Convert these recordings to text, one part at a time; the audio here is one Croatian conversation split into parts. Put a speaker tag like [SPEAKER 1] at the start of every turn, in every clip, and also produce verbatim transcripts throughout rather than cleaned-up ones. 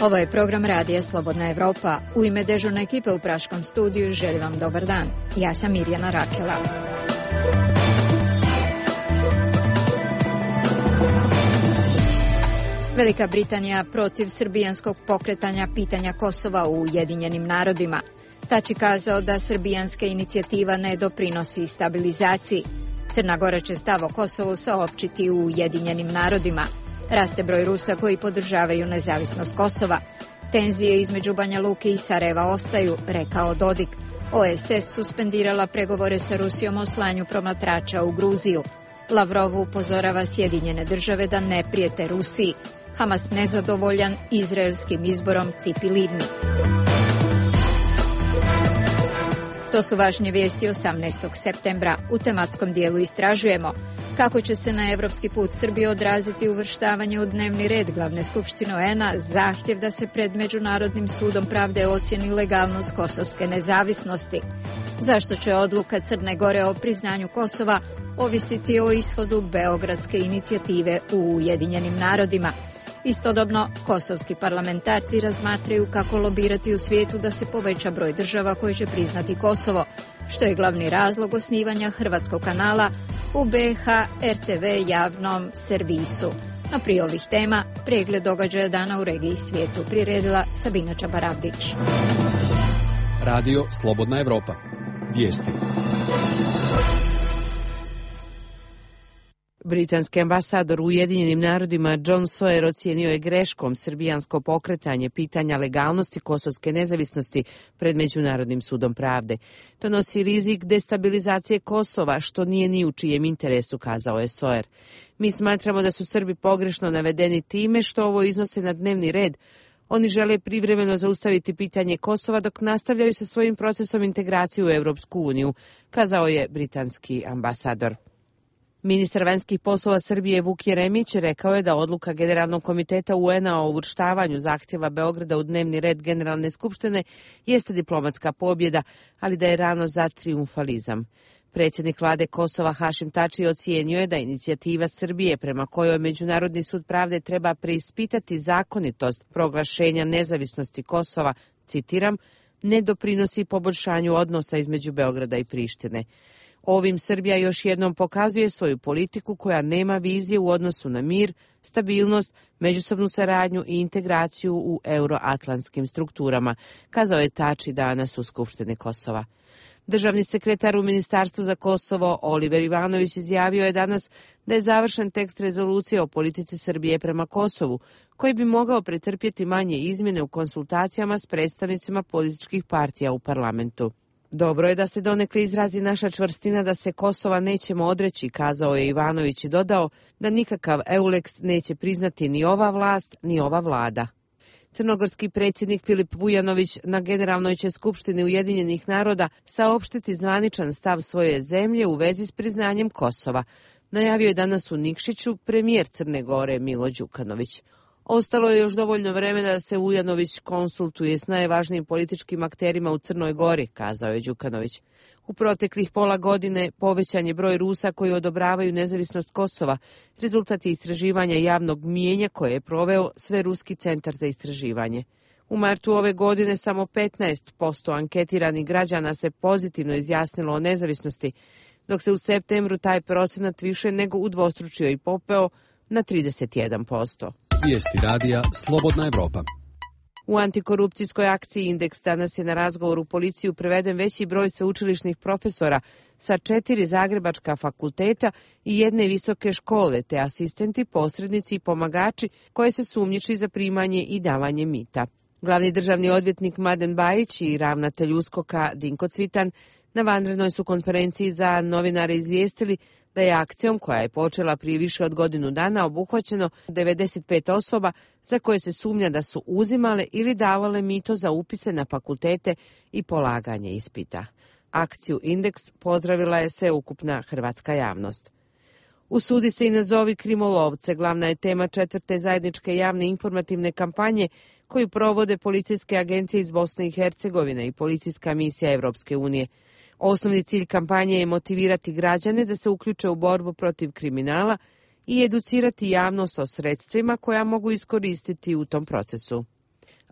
[SPEAKER 1] Ovo je program Radija Slobodna Evropa. U ime dežurne ekipe u Praškom studiju želim vam dobar dan. Ja sam Mirjana Rakela. Velika Britanija protiv srbijanskog pokretanja pitanja Kosova u Ujedinjenim narodima. Tači kazao da srbijanska inicijativa ne doprinosi stabilizaciji. Crna Gora će stav o Kosovu saopćiti u Ujedinjenim narodima. Raste broj Rusa koji podržavaju nezavisnost Kosova. Tenzije između Banja Luke i Sarajeva ostaju, rekao Dodik. O S S suspendirala pregovore sa Rusijom o slanju promatrača u Gruziju. Lavrov upozorava Sjedinjene države da ne prijete Rusiji. Hamas nezadovoljan izraelskim izborom Cipi Livni. To su važnije vijesti osamnaestog septembra. U tematskom dijelu istražujemo kako će se na evropski put Srbije odraziti uvrštavanje u dnevni red glavne skupštine O E N a zahtjev da se pred Međunarodnim sudom pravde ocjeni legalnost kosovske nezavisnosti. Zašto će odluka Crne Gore o priznanju Kosova ovisiti o ishodu Beogradske inicijative u Ujedinjenim narodima? Istodobno, kosovski parlamentarci razmatraju kako lobirati u svijetu da se poveća broj država koje će priznati Kosovo, što je glavni razlog osnivanja hrvatskog kanala u B H R T V javnom servisu. No prije ovih tema, pregled događaja dana u regiji i svijetu priredila Sabina Čabaravdić.
[SPEAKER 2] Radio Slobodna Evropa. Vijesti.
[SPEAKER 3] Britanski ambasador u Ujedinjenim narodima John Sawyer ocijenio je greškom srbijansko pokretanje pitanja legalnosti kosovske nezavisnosti pred Međunarodnim sudom pravde. To nosi rizik destabilizacije Kosova, što nije ni u čijem interesu, kazao je Sawyer. Mi smatramo da su Srbi pogrešno navedeni time što ovo iznose na dnevni red. Oni žele privremeno zaustaviti pitanje Kosova dok nastavljaju sa svojim procesom integracije u Europsku uniju, kazao je britanski ambasador. Ministar vanjskih poslova Srbije Vuk Jeremić rekao je da odluka Generalnog komiteta U N a o uvrštavanju zahtjeva Beograda u dnevni red Generalne skupštine jeste diplomatska pobjeda, ali da je rano za trijumfalizam. Predsjednik vlade Kosova Hašim Tači ocijenio je da inicijativa Srbije prema kojoj Međunarodni sud pravde treba preispitati zakonitost proglašenja nezavisnosti Kosova, citiram, ne doprinosi poboljšanju odnosa između Beograda i Prištine. Ovim Srbija još jednom pokazuje svoju politiku koja nema vizije u odnosu na mir, stabilnost, međusobnu saradnju i integraciju u euroatlantskim strukturama, kazao je Tači danas u Skupštini Kosova. Državni sekretar u Ministarstvu za Kosovo Oliver Ivanović izjavio je danas da je završen tekst rezolucije o politici Srbije prema Kosovu, koji bi mogao pretrpjeti manje izmjene u konsultacijama s predstavnicima političkih partija u parlamentu. Dobro je da se donekle izrazi naša čvrstina da se Kosova nećemo odreći, kazao je Ivanović i dodao da nikakav EULEX neće priznati ni ova vlast, ni ova vlada. Crnogorski predsjednik Filip Vujanović na Generalnoj će skupštini Ujedinjenih naroda saopštiti zvaničan stav svoje zemlje u vezi s priznanjem Kosova. Najavio je danas u Nikšiću premijer Crne Gore Milo Đukanović. Ostalo je još dovoljno vremena da se Vujanović konsultuje s najvažnijim političkim akterima u Crnoj Gori, kazao je Đukanović. U proteklih pola godine povećan je broj Rusa koji odobravaju nezavisnost Kosova, rezultat je istraživanja javnog mijenja koje je proveo Sveruski centar za istraživanje. U martu ove godine samo petnaest posto anketiranih građana se pozitivno izjasnilo o nezavisnosti, dok se u septembru taj procenat više nego udvostručio i popeo na trideset jedan posto.
[SPEAKER 2] Vijesti radija Slobodna Evropa.
[SPEAKER 3] U antikorupcijskoj akciji Indeks danas je na razgovor u policiju preveden veći broj sveučilišnih profesora sa četiri zagrebačka fakulteta i jedne visoke škole, te asistenti, posrednici i pomagači koje se sumnjiči za primanje i davanje mita. Glavni državni odvjetnik Mladen Bajić i ravnatelj USKOK-a Dinko Cvitan na vanrednoj su konferenciji za novinare izvijestili da je akcijom koja je počela prije više od godinu dana obuhvaćeno devedeset pet osoba za koje se sumnja da su uzimale ili davale mito za upise na fakultete i polaganje ispita. Akciju Indeks pozdravila je sveukupna hrvatska javnost. Usudi se i nazovi krimolovce, glavna je tema četvrte zajedničke javne informativne kampanje koju provode policijske agencije iz Bosne i Hercegovine i policijska misija Evropske unije. Osnovni cilj kampanje je motivirati građane da se uključe u borbu protiv kriminala i educirati javnost o sredstvima koja mogu iskoristiti u tom procesu.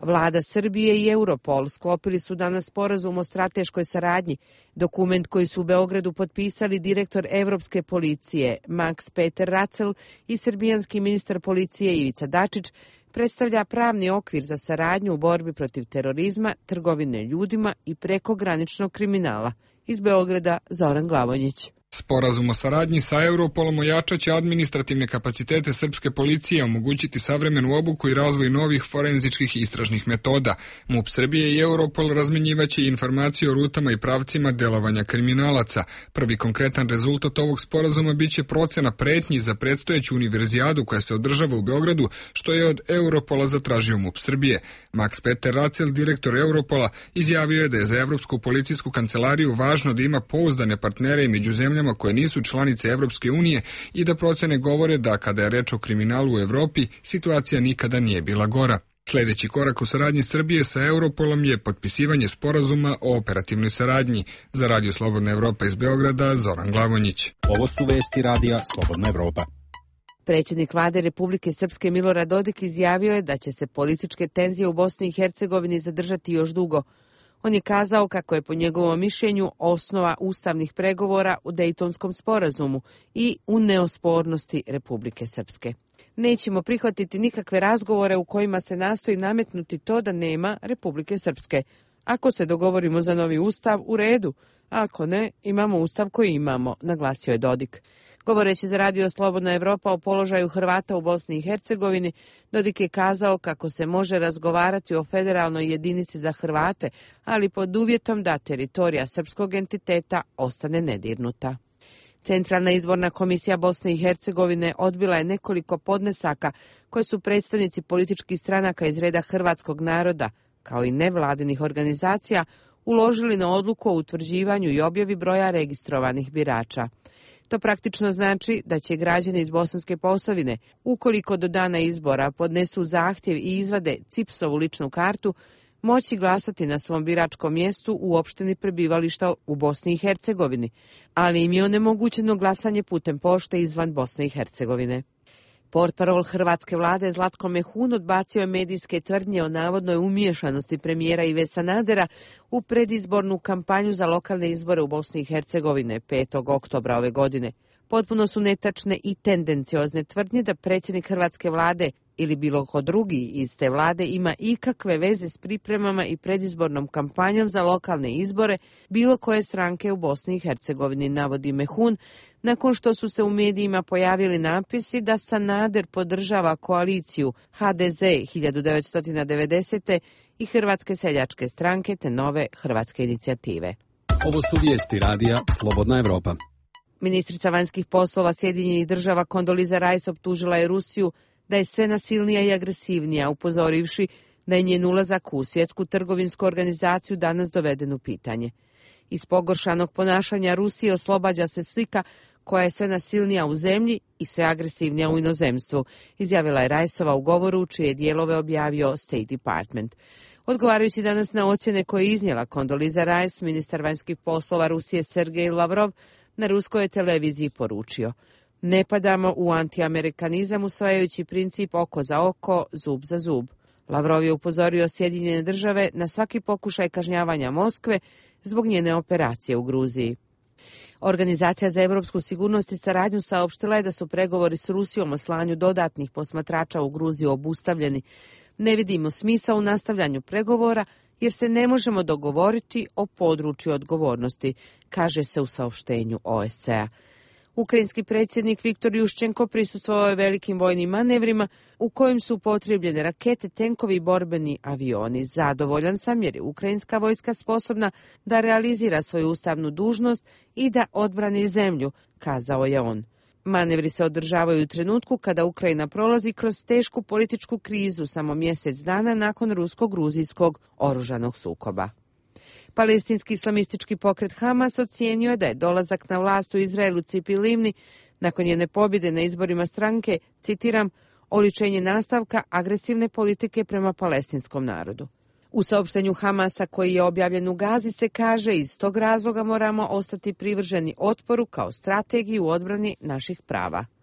[SPEAKER 3] Vlada Srbije i Europol sklopili su danas sporazum o strateškoj saradnji. Dokument koji su u Beogradu potpisali direktor Evropske policije Max Peter Racel i srbijanski ministar policije Ivica Dačić predstavlja pravni okvir za saradnju u borbi protiv terorizma, trgovine ljudima i prekograničnog kriminala. Iz Beograda Zoran Glavonjić.
[SPEAKER 4] Sporazum o saradnji sa Europolom ojačaće administrativne kapacitete srpske policije, omogućiti savremenu obuku i razvoj novih forenzičkih istražnih metoda. MUP Srbije i Europol razmenjivaće informacije o rutama i pravcima delovanja kriminalaca. Prvi konkretan rezultat ovog sporazuma biće procena pretnji za predstojeću univerzijadu koja se održava u Beogradu, što je od Europola zatražio MUP Srbije. Max Peter Racel, direktor Europola, izjavio je da je za Evropsku policijsku kancelariju važno da ima pouzdane partnere među zemljama koje nisu članice Evropske unije i da procene govore da kada je reč o kriminalu u Evropi, situacija nikada nije bila gora. Sljedeći korak u saradnji Srbije sa Europolom je potpisivanje sporazuma o operativnoj saradnji. Za Radio Slobodna Evropa iz Beograda, Zoran Glavonjić.
[SPEAKER 2] Ovo su vesti Radija Slobodna Evropa.
[SPEAKER 3] Predsjednik vlade Republike Srpske Milorad Dodik izjavio je da će se političke tenzije u Bosni i Hercegovini zadržati još dugo. On je kazao kako je po njegovom mišljenju osnova ustavnih pregovora u Dejtonskom sporazumu i u neospornosti Republike Srpske. Nećemo prihvatiti nikakve razgovore u kojima se nastoji nametnuti to da nema Republike Srpske. Ako se dogovorimo za novi ustav, u redu. Ako ne, imamo ustav koji imamo, naglasio je Dodik. Govoreći za Radio Slobodna Evropa o položaju Hrvata u Bosni i Hercegovini, Dodik je kazao kako se može razgovarati o federalnoj jedinici za Hrvate, ali pod uvjetom da teritorija srpskog entiteta ostane nedirnuta. Centralna izborna komisija Bosne i Hercegovine odbila je nekoliko podnesaka koje su predstavnici političkih stranaka iz reda hrvatskog naroda, kao i nevladinih organizacija, uložili na odluku o utvrđivanju i objavi broja registrovanih birača. To praktično znači da će građani iz Bosanske Posavine, ukoliko do dana izbora podnesu zahtjev i izvade C I P S-ovu ličnu kartu, moći glasati na svom biračkom mjestu u opštini prebivališta u Bosni i Hercegovini, ali im je onemogućeno glasanje putem pošte izvan Bosne i Hercegovine. Portparol hrvatske vlade Zlatko Mehun odbacio je medijske tvrdnje o navodnoj umiješanosti premijera Ive Sanadera u predizbornu kampanju za lokalne izbore u Bosni i Hercegovine petog oktobra ove godine. Potpuno su netačne i tendenciozne tvrdnje da predsjednik hrvatske vlade ili bilo ko drugi iz te vlade ima ikakve veze s pripremama i predizbornom kampanjom za lokalne izbore bilo koje stranke u Bosni i Hercegovini, navodi Mehun, nakon što su se u medijima pojavili napisi da Sanader podržava koaliciju H D Z hiljadu devetsto devedesete. i Hrvatske seljačke stranke te nove hrvatske inicijative.
[SPEAKER 2] Ovo su vijesti Radija Slobodna Evropa.
[SPEAKER 3] Ministrica vanjskih poslova Sjedinjenih država Kondoliza Rice optužila je Rusiju da je sve nasilnija i agresivnija, upozorivši da je njen ulazak u svjetsku trgovinsku organizaciju danas doveden u pitanje. Iz pogoršanog ponašanja Rusije oslobađa se slika koja je sve nasilnija u zemlji i sve agresivnija u inozemstvu, izjavila je Rajsova u govoru čije je dijelove objavio State Department. Odgovarajući danas na ocjene koje je iznijela Kondoliza Rice, ministar vanjskih poslova Rusije Sergej Lavrov na ruskoj televiziji poručio: ne padamo u antiamerikanizam usvajajući princip oko za oko, zub za zub. Lavrov je upozorio Sjedinjene države na svaki pokušaj kažnjavanja Moskve zbog njene operacije u Gruziji. Organizacija za europsku sigurnost i saradnju saopštila je da su pregovori s Rusijom o slanju dodatnih posmatrača u Gruziju obustavljeni. Ne vidimo smisla u nastavljanju pregovora jer se ne možemo dogovoriti o području odgovornosti, kaže se u saopštenju O S C E-a. Ukrajinski predsjednik Viktor Juščenko prisustvovao je velikim vojnim manevrima u kojim su upotrijebljene rakete, tenkovi i borbeni avioni. Zadovoljan sam jer je ukrajinska vojska sposobna da realizira svoju ustavnu dužnost i da odbrani zemlju, kazao je on. Manevri se održavaju u trenutku kada Ukrajina prolazi kroz tešku političku krizu samo mjesec dana nakon rusko-gruzijskog oružanog sukoba. Palestinski islamistički pokret Hamas ocijenio je da je dolazak na vlast u Izraelu Cipi Livni nakon njene pobjede na izborima stranke, citiram, oličenje nastavka agresivne politike prema palestinskom narodu. U saopštenju Hamasa koji je objavljen u Gazi se kaže: iz tog razloga moramo ostati privrženi otporu kao strategiji u odbrani naših prava.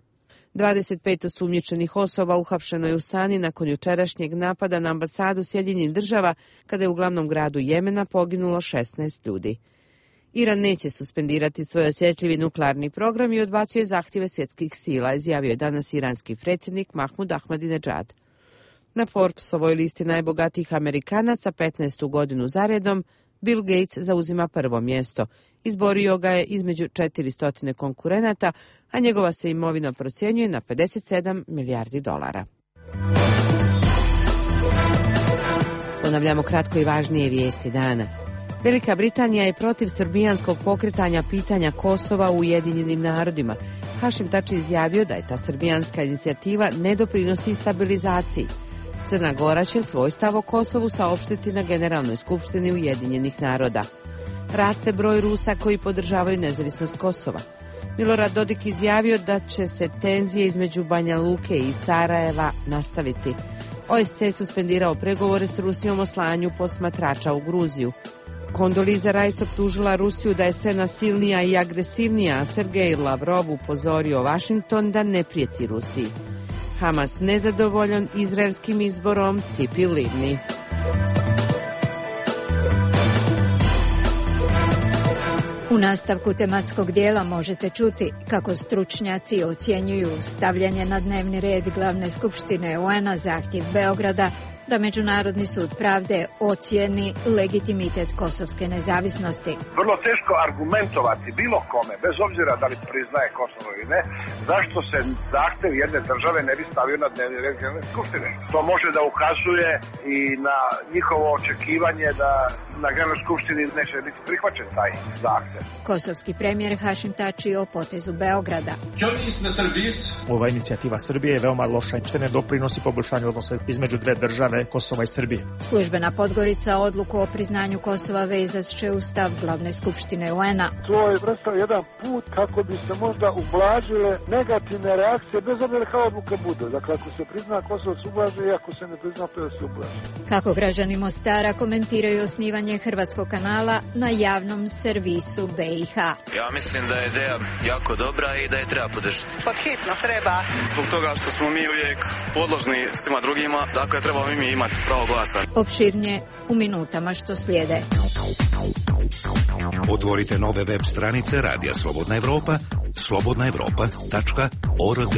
[SPEAKER 3] dvadeset pet osumnjičenih osoba uhapšeno je u Sani nakon jučerašnjeg napada na ambasadu Sjedinjenih država, kada je u glavnom gradu Jemena poginulo šesnaest ljudi. Iran neće suspendirati svoj osjetljivi nuklearni program i odbacuje zahtjeve svjetskih sila, izjavio je danas iranski predsjednik Mahmud Ahmadinejad. Na Forbesovoj listi najbogatijih Amerikanaca petnaestu godinu zaredom Bill Gates zauzima prvo mjesto. Izborio ga je između četiristo konkurenata, a njegova se imovina procjenjuje na pedeset sedam milijardi dolara. Ponavljamo kratko i važnije vijesti dana. Velika Britanija je protiv srbijanskog pokretanja pitanja Kosova u Ujedinjenim narodima. Hašim Tači izjavio da je ta srbijanska inicijativa ne doprinosi stabilizaciji. Crna Gora će svoj stav o Kosovu saopštiti na Generalnoj skupštini Ujedinjenih naroda. Raste broj Rusa koji podržavaju nezavisnost Kosova. Milorad Dodik izjavio da će se tenzije između Banja Luke i Sarajeva nastaviti. O S C je suspendirao pregovore s Rusijom o slanju posmatrača u Gruziju. Kondoliza Rice optužila Rusiju da je sve nasilnija i agresivnija, a Sergej Lavrov upozorio Washington da ne prijeti Rusiji. Hamas nezadovoljan izraelskim izborom Cipi Livni.
[SPEAKER 1] U nastavku tematskog dijela možete čuti kako stručnjaci ocjenjuju stavljanje na dnevni red glavne skupštine U N-a zahtjev Beograda da Međunarodni sud pravde ocijeni legitimitet kosovske nezavisnosti.
[SPEAKER 5] Vrlo teško argumentovati bilo kome, bez obzira da li priznaje Kosovo ili ne, zašto se zahtev jedne države ne bi stavio na dnevni red glavne skupštine. To može da ukazuje i na njihovo očekivanje da na Generalnoj skupštini neće biti prihvaćen taj zahtev.
[SPEAKER 1] Kosovski premijer Hašim Tači o potezu Beograda.
[SPEAKER 6] Ova inicijativa Srbije je veoma loša i ne doprinosi poboljšanju odnosa između dve države, Kosova i Srbije.
[SPEAKER 1] Službena Podgorica odluku o priznanju Kosova vezat će u stav glavne skupštine U N-a.
[SPEAKER 7] To je predstavlja jedan put kako bi se možda ublažile negativne reakcije, bez obzira kao odluka bude. Dakle, ako se prizna Kosovo se ublaže i ako se ne prizna, to se ublaže.
[SPEAKER 1] Kako građani Mostara komentiraju osnivanje hrvatskog kanala na javnom servisu B i H.
[SPEAKER 8] Ja mislim da je ideja jako dobra i da je treba podržati.
[SPEAKER 9] Pod hitno treba.
[SPEAKER 8] Zbog toga što smo mi uvijek podložni svima drugima, dakle trebamo i mi imati pravo glasa.
[SPEAKER 1] Opširnije u minutama što slijede.
[SPEAKER 10] Otvorite nove web stranice Radija Slobodna Evropa, slobodna evropa tačka org.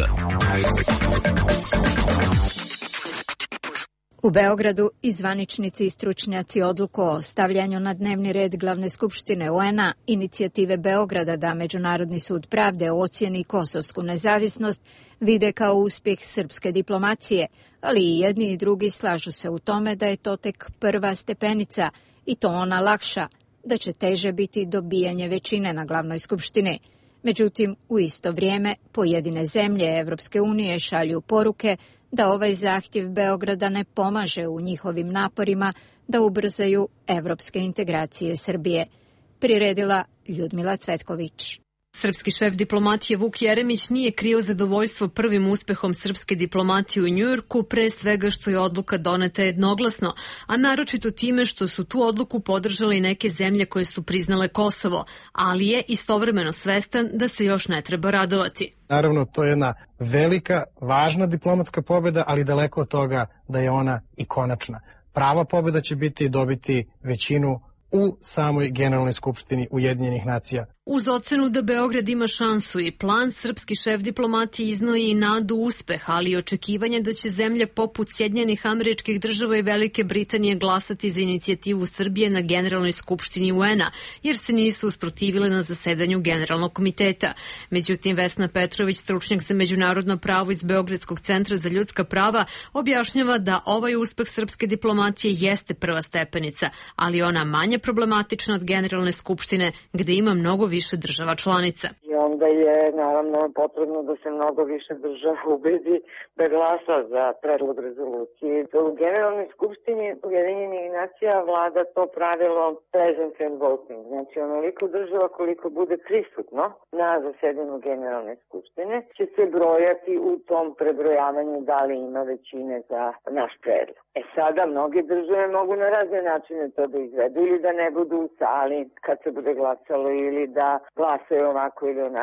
[SPEAKER 1] U Beogradu i zvaničnici i stručnjaci odluku o stavljanju na dnevni red glavne skupštine U N-a inicijative Beograda da Međunarodni sud pravde ocijeni kosovsku nezavisnost vide kao uspjeh srpske diplomacije, ali i jedni i drugi slažu se u tome da je to tek prva stepenica i to ona lakša, da će teže biti dobijanje većine na glavnoj skupštini. Međutim, u isto vrijeme pojedine zemlje Evropske unije šalju poruke da ovaj zahtjev Beograda ne pomaže u njihovim naporima da ubrzaju evropske integracije Srbije. Priredila Ljudmila Cvetković.
[SPEAKER 11] Srpski šef diplomatije Vuk Jeremić nije krio zadovoljstvo prvim uspehom srpske diplomatije u Njujorku, pre svega što je odluka doneta jednoglasno, a naročito time što su tu odluku podržale i neke zemlje koje su priznale Kosovo, ali je istovremeno svestan da se još ne treba radovati.
[SPEAKER 12] Naravno, to je jedna velika, važna diplomatska pobjeda, ali daleko od toga da je ona i konačna. Prava pobjeda će biti dobiti većinu u samoj Generalnoj skupštini Ujedinjenih nacija.
[SPEAKER 11] Uz ocenu da Beograd ima šansu i plan, srpski šef diplomatije iznoji i nadu uspeh, ali i očekivanje da će zemlje poput Sjedinjenih Američkih Država i Velike Britanije glasati za inicijativu Srbije na Generalnoj skupštini U N-a, jer se nisu usprotivile na zasedanju Generalnog komiteta. Međutim, Vesna Petrović, stručnjak za međunarodno pravo iz Beogradskog centra za ljudska prava, objašnjava da ovaj uspeh srpske diplomatije jeste prva stepenica, ali ona manje problematična od Generalne skupštine, gde ima mnogo više više država članica.
[SPEAKER 13] I onda je naravno potrebno da se mnogo više država ubedi da glasa za predlog rezolucije. U Generalnoj skupštini Ujedinjenih nacija vlada to pravilo presence and voting. Znači onoliko država koliko bude prisutno na zasedanju Generalne skupštine će se brojati u tom prebrojavanju da li ima većine za naš predlog. E sada mnoge države mogu na razne načine to da izvedu ili da ne budu u sali kad se bude glasalo ili da glasaju ovako ili onako.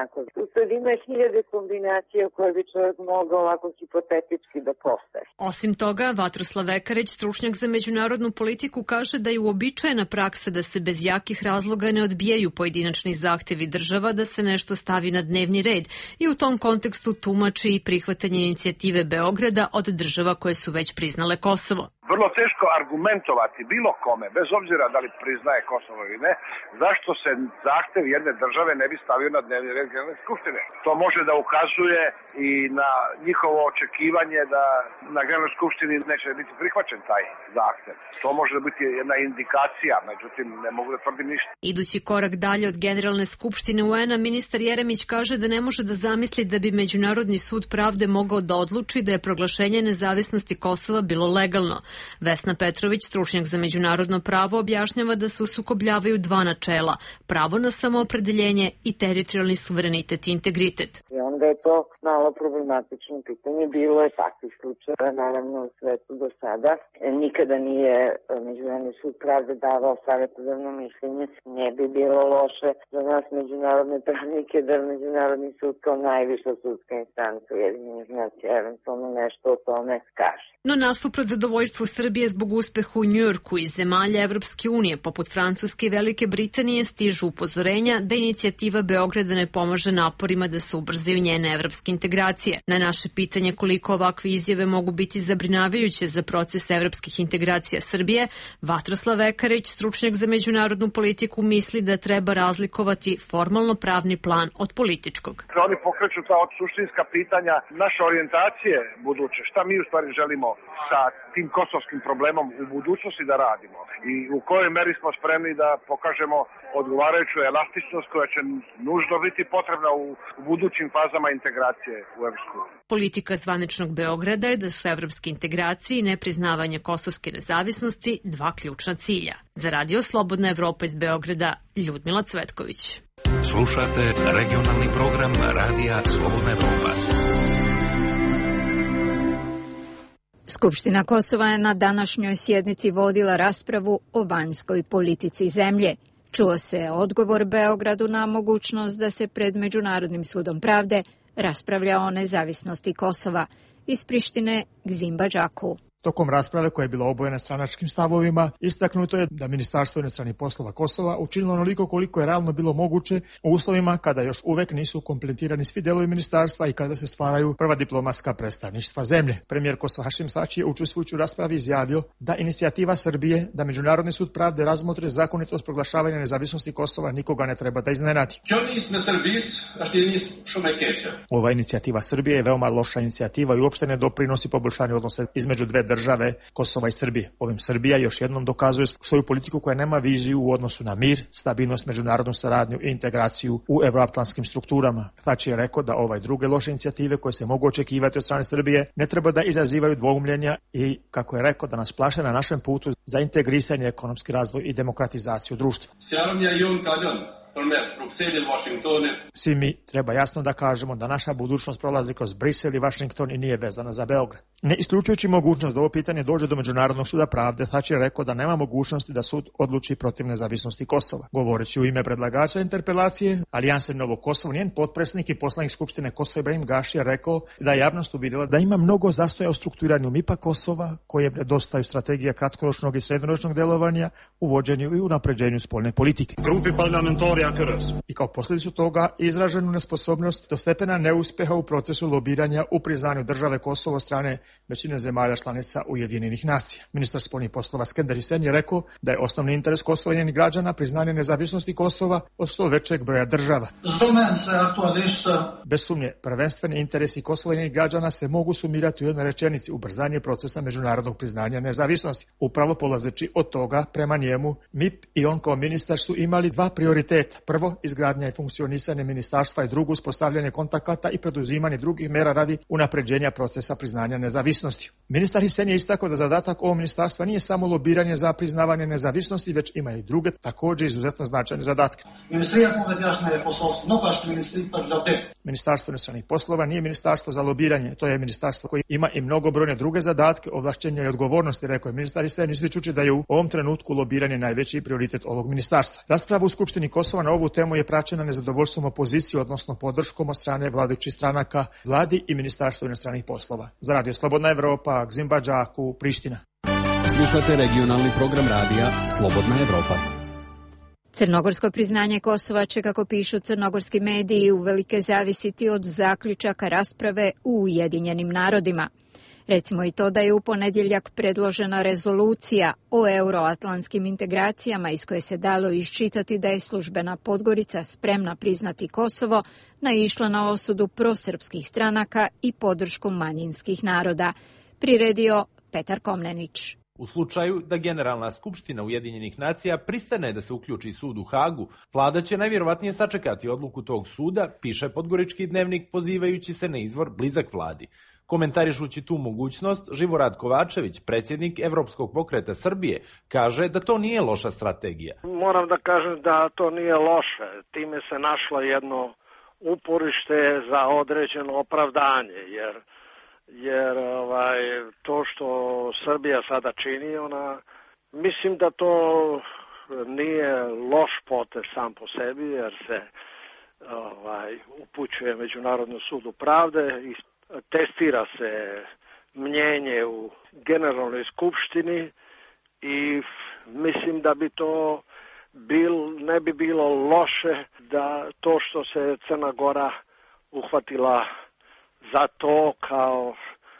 [SPEAKER 13] tako. Tu sad ima hiljade kombinacija koje bi čovjek mogao ovako hipotetički da postavi.
[SPEAKER 11] Osim toga, Vatroslav Vekareć, stručnjak za međunarodnu politiku, kaže da je uobičajena praksa da se bez jakih razloga ne odbijaju pojedinačni zahtevi država da se nešto stavi na dnevni red i u tom kontekstu tumači i prihvatanje inicijative Beograda od država koje su već priznale Kosovo.
[SPEAKER 5] Vrlo teško argumentovati bilo kome, bez obzira da li priznaje Kosovo ili ne, zašto se zahtev jedne države ne bi stavio na dnevni red Generalne skupštine. To može da ukazuje i na njihovo očekivanje da na Generalnoj skupštini neće biti prihvaćen taj zahtev. To može da biti jedna indikacija, međutim ne mogu da tvrdim ništa.
[SPEAKER 11] Idući korak dalje od Generalne skupštine U N-a, ministar Jeremić kaže da ne može da zamisli da bi Međunarodni sud pravde mogao da odluči da je proglašenje nezavisnosti Kosova bilo legalno. Vesna Petrović, stručnjak za međunarodno pravo, objašnjava da se usukobljavaju dva načela, pravo na samoopredeljenje i teritorijalni suverenitet i integritet.
[SPEAKER 13] I onda je to malo problematično pitanje. Bilo je takvih slučajeva, naravno, u svetu do sada. Nikada nije Međunarodni sud pravde davao savjetodavno mišljenje. Ne bi bilo loše za nas međunarodne pravnike da Međunarodni sud kao najviša sudska instanca Ujedinjenih nacija eventualno nešto o tome kaže.
[SPEAKER 11] No nasuprot zadovoljstvu Srbije zbog uspeha u Njujorku iz zemalja Evropske unije, poput Francuske i Velike Britanije, stižu upozorenja da inicijativa Beograda ne pomaže naporima da se ubrzaju njene evropske integracije. Na naše pitanje koliko ovakve izjave mogu biti zabrinjavajuće za proces evropskih integracija Srbije, Vatroslav Vekareć, stručnjak za međunarodnu politiku, misli da treba razlikovati formalno pravni plan od političkog.
[SPEAKER 5] Oni pokreću ta suštinska pitanja naše orijentacije buduće. Šta mi u stvari želimo sa tim kosovskim problemom u budućnosti da radimo i u kojoj meri smo spremni da pokažemo odgovarajuću elastičnost koja će nužno biti potrebna u, u budućim fazama integracije u Evropsku uniju.
[SPEAKER 11] Politika zvaničnog Beograda je da su evropske integracije i nepriznavanje kosovske nezavisnosti dva ključna cilja. Za Radio Slobodna Evropa iz Beograda, Ljudmila Cvetković.
[SPEAKER 10] Slušate regionalni program Radija Slobodna Evropa.
[SPEAKER 1] Skupština Kosova je na današnjoj sjednici vodila raspravu o vanjskoj politici zemlje. Čuo se odgovor Beogradu na mogućnost da se pred Međunarodnim sudom pravde raspravlja o nezavisnosti Kosova. Iz Prištine Gzimba Džaku.
[SPEAKER 6] Tokom rasprave koja je bila obojena stranačkim stavovima, istaknuto je da Ministarstvo inostranih poslova Kosova učinilo onoliko koliko je realno bilo moguće u uslovima kada još uvek nisu kompletirani svi delovi ministarstva i kada se stvaraju prva diplomatska predstavništva zemlje. Premijer Kosova Hašim Tači je učestvujući u raspravi izjavio da inicijativa Srbije da Međunarodni sud pravde razmotre zakonitost proglašavanja nezavisnosti Kosova nikoga ne treba da iznenadi. Ova inicijativa Srbije je veoma loša inicijativa i uopšte ne doprinosi poboljšanju odnosa između dve države Kosova i Srbije. Ovim Srbija još jednom dokazuje svoju politiku koja nema viziju u odnosu na mir, stabilnost, međunarodnu saradnju i integraciju u evroatlantskim strukturama. Tači je rekao da ovaj druge loše inicijative koje se mogu očekivati od strane Srbije ne treba da izazivaju dvoumljenja i, kako je rekao, da nas plaše na našem putu za integrisanje, ekonomski razvoj i demokratizaciju društva. Svi mi treba jasno da kažemo da naša budućnost prolazi kroz Brisel i Vašington i nije vezana za Beograd. Ne isključujući mogućnost da ovo pitanje dođe do Međunarodnog suda pravde, Tači je rekao da nema mogućnosti da sud odluči protiv nezavisnosti Kosova. Govoreći u ime predlagača interpelacije Alijanse Novo Kosovo, njen potpredsjednik i poslanik Skupštine Kosova Ibrahim Gaši je rekao da je javnost uvidjela da ima mnogo zastoja u strukturiranju M I P-a Kosova, koje nedostaju strategija kratkoročnog i srednjoročnog delovanja, u vođenju i unapređenju spoljne politike.
[SPEAKER 9] Grupi parlamentarija
[SPEAKER 6] I kao posljedicu toga izraženu nesposobnost do stepena neuspeha u procesu lobiranja u priznanju države Kosovo od strane većine zemalja članica Ujedinjenih nacija. Ministar spoljnih poslova Skender Hüseyin je rekao da je osnovni interes Kosova i njenih građana priznanje nezavisnosti Kosova od što većeg broja država. Bez sumnje, prvenstveni interesi Kosova i njenih građana se mogu sumirati u jednoj rečenici: ubrzanje procesa međunarodnog priznanja nezavisnosti. Upravo polazeći od toga, prema njemu, M I P i on kao ministar su imali dva prioriteta. Prvo, izgradnja i funkcionisanje ministarstva i drugo, uspostavljanje kontakata i preduzimanje drugih mera radi unapređenja procesa priznanja nezavisnosti. Ministar Hüseyin je istakao da zadatak ovog ministarstva nije samo lobiranje za priznavanje nezavisnosti, već ima i druge također izuzetno značajne zadatke. Ministarstvo inostranih poslova nije ministarstvo za lobiranje, to je ministarstvo koje ima i mnogobrojne druge zadatke, ovlašćenja i odgovornosti, rekao je ministar Isenis Vičući da je u ovom trenutku lobiranje najveći prioritet ovog ministarstva. Rasprava u Skupštini Kosova na ovu temu je praćena nezadovoljstvom opozicije, odnosno podrškom od strane vladajućih stranaka, vladi i Ministarstvo inostranih poslova. Za Radio Slobodna Evropa, Gzimba Đaku, Priština.
[SPEAKER 2] Slušate regionalni program radija Slobodna Evropa.
[SPEAKER 1] Crnogorsko priznanje Kosova će, kako pišu crnogorski mediji, uvelike zavisiti od zaključaka rasprave u Ujedinjenim narodima. Recimo i to da je u ponedjeljak predložena rezolucija o euroatlantskim integracijama iz koje se dalo iščitati da je službena Podgorica spremna priznati Kosovo, naišla na osudu prosrpskih stranaka i podršku manjinskih naroda. Priredio Petar Komnenić.
[SPEAKER 9] U slučaju da Generalna skupština Ujedinjenih nacija pristane da se uključi sud u Hagu, vlada će najvjerovatnije sačekati odluku tog suda, piše Podgorički dnevnik pozivajući se na izvor blizak vladi. Komentarišući tu mogućnost, Živorad Kovačević, predsjednik Evropskog pokreta Srbije, kaže da to nije loša strategija.
[SPEAKER 7] Moram da kažem da to nije loše. Time se našlo jedno uporište za određeno opravdanje, jer jer ovaj, to što Srbija sada čini, ona, mislim da to nije loš potez sam po sebi, jer se ovaj, upućuje Međunarodnom sudu pravde i testira se mnjenje u Generalnoj skupštini i mislim da bi to bil, ne bi bilo loše da to što se Crna Gora uhvatila za to kao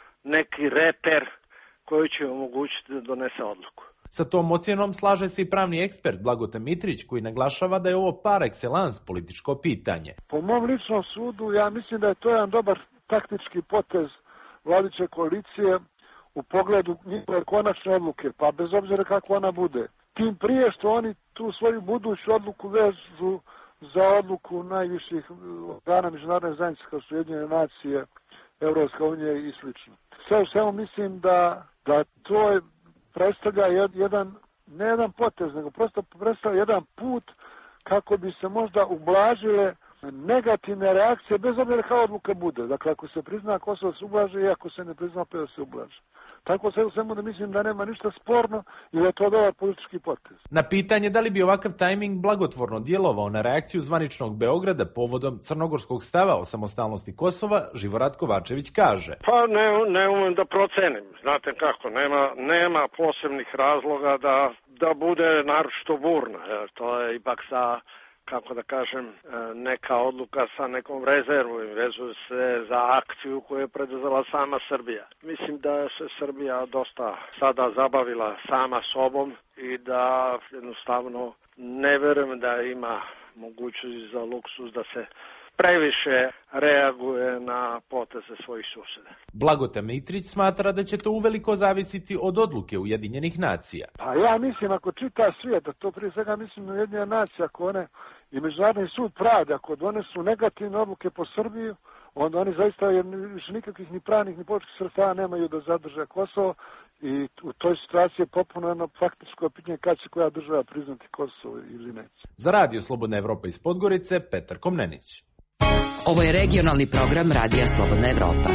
[SPEAKER 7] neki reper koji će omogućiti da donese odluku.
[SPEAKER 9] Sa tom ocjenom slaže se i pravni ekspert Blagote Mitrić, koji naglašava da je ovo par excellence političko pitanje.
[SPEAKER 7] Po mom ličnom sudu, ja mislim da je to jedan dobar taktički potez vladajuće koalicije u pogledu njihove konačne odluke, pa bez obzira kako ona bude. Tim prije što oni tu svoju buduću odluku vežu za odluku najviših organa međunarodne zajednice kao su Ujedinjene nacije, Evropska unija i slično. Sve u svemu mislim da, da to je, predstavlja jedan, ne jedan potez, nego prosto predstavlja jedan put kako bi se možda ublažile negativne reakcije, bez obzira kao odluka bude. Dakle, ako se prizna Kosovo se ublaže i ako se ne prizna opet da se ublaže. Tako sve u svemu da mislim da nema ništa sporno i da je to dobar politički potez.
[SPEAKER 9] Na pitanje da li bi ovakav tajming blagotvorno djelovao na reakciju zvaničnog Beograda povodom crnogorskog stava o samostalnosti Kosova, Živorad Kovačević kaže.
[SPEAKER 7] Pa ne, ne umem da procenim. Znate kako, nema, nema posebnih razloga da, da bude naročito burna. Jer to je ipak sa, kako da kažem, neka odluka sa nekom rezervom. Vezuje se za akciju koju je preduzela sama Srbija. Mislim da se Srbija dosta sada zabavila sama sobom i da jednostavno ne verujem da ima mogućnost za luksuz da se previše reaguje na poteze svojih susjeda.
[SPEAKER 9] Blagote Mitrić smatra da će to uveliko zavisiti od odluke Ujedinjenih nacija.
[SPEAKER 7] Pa ja mislim, ako čita svijet, da to prije svega mislim na Ujedinjene nacije, ako one i Međunarodni sud pravde, ako donesu negativne odluke po Srbiju, onda oni zaista više nikakvih ni pravnih ni političkih sredstava nemaju da zadrže Kosovo i u toj situaciji je popuno jedno faktičko pitanje kad će koja država priznati Kosovo ili neće.
[SPEAKER 9] Za Radio Slobodna Evropa iz Podgorice, Petar Komnenić.
[SPEAKER 14] Ovo je regionalni program Radija Slobodna Evropa.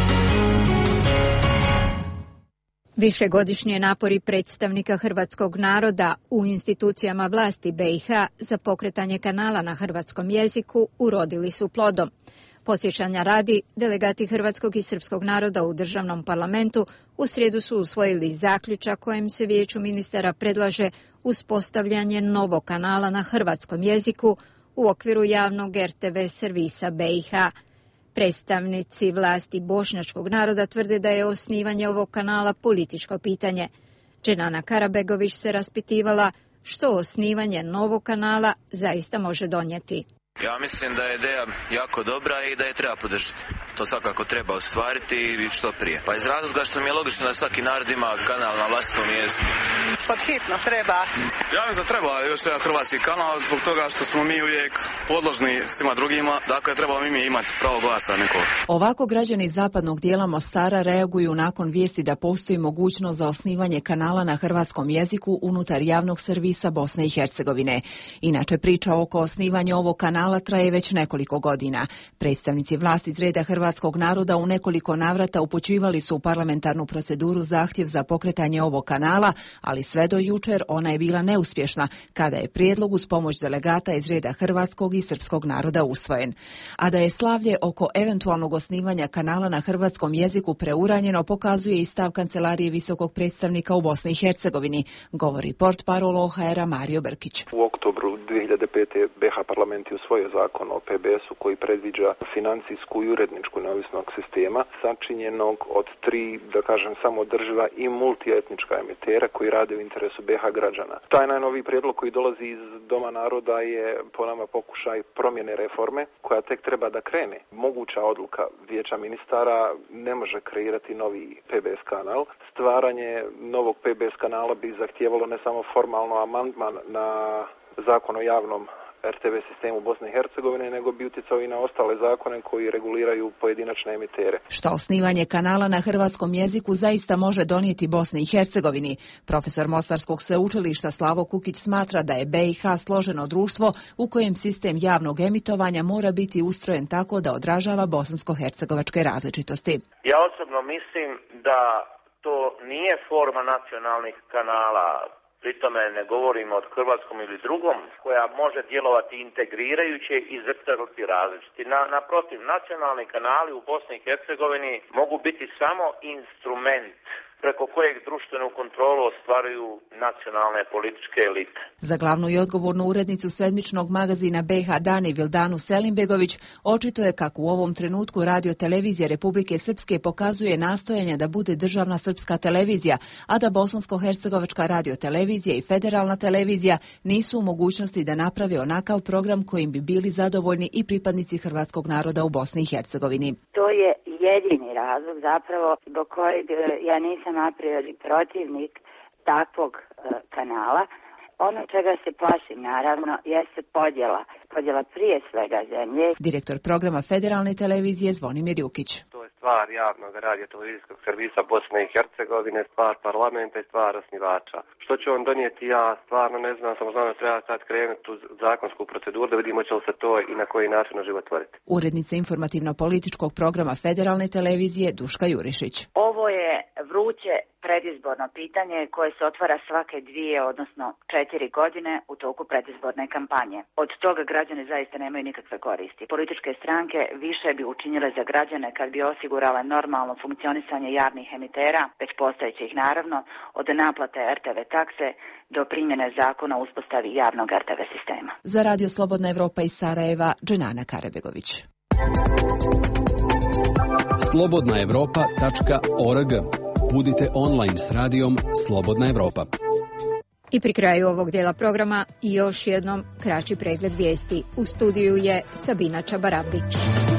[SPEAKER 1] Višegodišnji napori predstavnika hrvatskog naroda u institucijama vlasti B i H za pokretanje kanala na hrvatskom jeziku urodili su plodom. Podsjećanja radi, delegati hrvatskog i srpskog naroda u državnom parlamentu u srijedu su usvojili zaključak kojem se Vijeću ministara predlaže uspostavljanje novog kanala na hrvatskom jeziku u okviru javnog R T V servisa B i H. Predstavnici vlasti bošnjačkog naroda tvrde da je osnivanje ovog kanala političko pitanje. Dženana Karabegović se raspitivala što osnivanje novog kanala zaista može donijeti.
[SPEAKER 15] Ja mislim da je ideja jako dobra i da je treba podržati. To svakako treba ostvariti i što prije. Pa iz razloga što mi je logično da svaki narod ima kanal na vlastitom jeziku.
[SPEAKER 16] pod hitno treba.
[SPEAKER 8] Ja mislim da treba još jedan hrvatski kanal zbog toga što smo mi uvijek podložni svima drugima, dakle trebamo i mi imati pravo glasa neko.
[SPEAKER 17] Ovako građani zapadnog dijela Mostara reaguju nakon vijesti da postoji mogućnost za osnivanje kanala na hrvatskom jeziku unutar javnog servisa Bosne i Hercegovine. Inače, priča oko osnivanja ovog kanala traje već nekoliko godina. Predstavnici vlasti iz reda hrvatskog naroda u nekoliko navrata upućivali su u parlamentarnu proceduru zahtjev za pokretanje ovog kanala, ali sve do jučer ona je bila neuspješna kada je prijedlog uz pomoć delegata iz reda hrvatskog i srpskog naroda usvojen. A da je slavlje oko eventualnog osnivanja kanala na hrvatskom jeziku preuranjeno pokazuje i stav Kancelarije visokog predstavnika u Bosni i Hercegovini, govori portparol O H R-a Mario Brkić.
[SPEAKER 18] U oktobru dvije hiljade pete. be ha parlament je usvojio zakon o pe be esu koji predviđa financijsku i uredničku neovisnog sistema sačinjenog od tri, da kažem, samoodrživa i multietnička emitera koji rade u interesu be ha građana. Taj najnoviji prijedlog koji dolazi iz Doma naroda je po nama pokušaj promjene reforme koja tek treba da krene. Moguća odluka vijeća ministara ne može kreirati novi pe be es kanal. Stvaranje novog pe be es kanala bi zahtijevalo ne samo formalno amandman na zakon o javnom er te ve sistemu Bosne i Hercegovine, nego bi utjecao i na ostale zakone koji reguliraju pojedinačne emitere.
[SPEAKER 17] Što osnivanje kanala na hrvatskom jeziku zaista može donijeti Bosni i Hercegovini? Profesor Mostarskog sveučilišta Slavo Kukić smatra da je be i ha složeno društvo u kojem sistem javnog emitovanja mora biti ustrojen tako da odražava bosansko-hercegovačke različitosti.
[SPEAKER 19] Ja osobno mislim da to nije forma nacionalnih kanala. Pri tome ne govorimo o hrvatskom ili drugom, koja može djelovati integrirajuće i zrcaliti različiti. Na, naprotiv, nacionalni kanali u Bosni i Hercegovini mogu biti samo instrument preko kojeg društvenu kontrolu ostvaruju nacionalne političke elite.
[SPEAKER 17] Za glavnu i odgovornu urednicu sedmičnog magazina be ha Dani Vildanu Selimbegović očito je kako u ovom trenutku Radio televizija Republike Srpske pokazuje nastojanja da bude državna srpska televizija, a da bosansko-hercegovačka radio televizija i federalna televizija nisu u mogućnosti da naprave onakav program kojim bi bili zadovoljni i pripadnici hrvatskog naroda u Bosni i Hercegovini.
[SPEAKER 20] To je jedini razlog zapravo zbog kojeg ja nisam a priori protivnik takvog uh, kanala. Ono čega se plašim, naravno, jeste podjela. Podjela prije svega zemlje.
[SPEAKER 17] Direktor programa federalne televizije Zvonimir Jukić.
[SPEAKER 21] To je stvar javnog radio televizijskog servisa Bosne i Hercegovine, stvar parlamenta i stvar osnivača. Što će on donijeti, ja stvarno ne znam, samo znam da treba sad krenuti u zakonsku proceduru da vidimo će li se to i na koji način oživotvoriti.
[SPEAKER 17] Urednica informativno-političkog programa federalne televizije Duška Jurišić.
[SPEAKER 22] Ovo je vruće predizborno pitanje koje se otvara svake dvije, odnosno četiri godine u toku predizborne kampanje. Od toga građani zaista nemaju nikakve koristi. Političke stranke više bi učinile za građane kad bi osigurale normalno funkcionisanje javnih emitera, već postojećih naravno, od naplate er te ve takse do primjene zakona o uspostavi javnog er te ve sistema.
[SPEAKER 17] Za Radio Slobodna Evropa iz Sarajeva, Dženana Karebegović.
[SPEAKER 2] slobodna evropa tačka org. Budite online s radijom Slobodna Evropa.
[SPEAKER 1] I pri kraju ovog dijela programa još jednom kraći pregled vijesti. U studiju je Sabina Čabaravdić.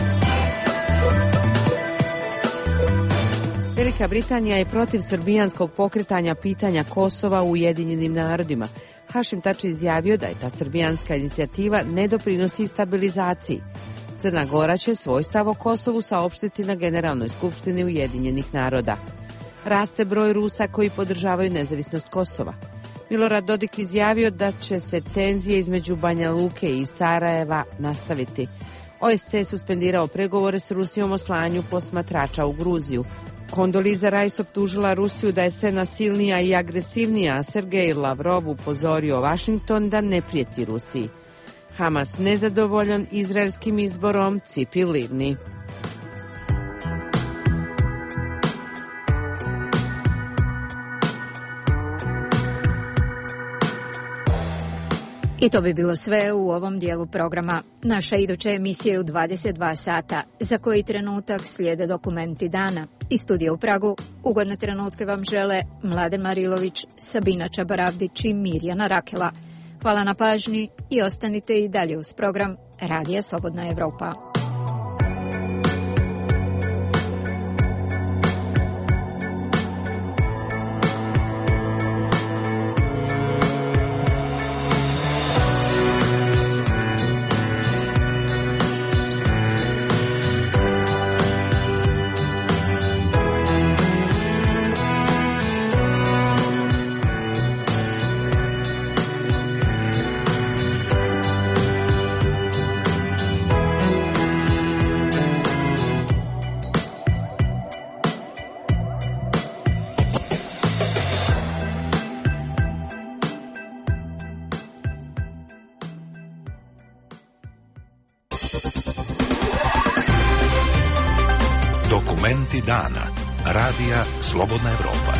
[SPEAKER 3] Velika Britanija je protiv srbijanskog pokretanja pitanja Kosova u Ujedinjenim narodima. Hašim Tači izjavio da je ta srbijanska inicijativa ne doprinosi stabilizaciji. Crna Gora će svoj stav o Kosovu saopštiti na Generalnoj skupštini Ujedinjenih naroda. Raste broj Rusa koji podržavaju nezavisnost Kosova. Milorad Dodik izjavio da će se tenzije između Banja Luke i Sarajeva nastaviti. O es ce je suspendirao pregovore s Rusijom o slanju posmatrača u Gruziju. Kondoliza Rajs optužila Rusiju da je sve nasilnija i agresivnija, a Sergej Lavrov upozorio Vašington da ne prijeti Rusiji. Hamas nezadovoljan izraelskim izborom, Cipi Livni.
[SPEAKER 1] I to bi bilo sve u ovom dijelu programa. Naša iduća emisija je u dvadeset dva sata. Za koji trenutak slijede dokumenti dana. Iz studija u Pragu ugodne trenutke vam žele Mladen Marilović, Sabina Čabaravdić i Mirjana Rakela. Hvala na pažnji i ostanite i dalje uz program Radija Slobodna Evropa.
[SPEAKER 10] Dokumenti dana. Radija Slobodna Evropa.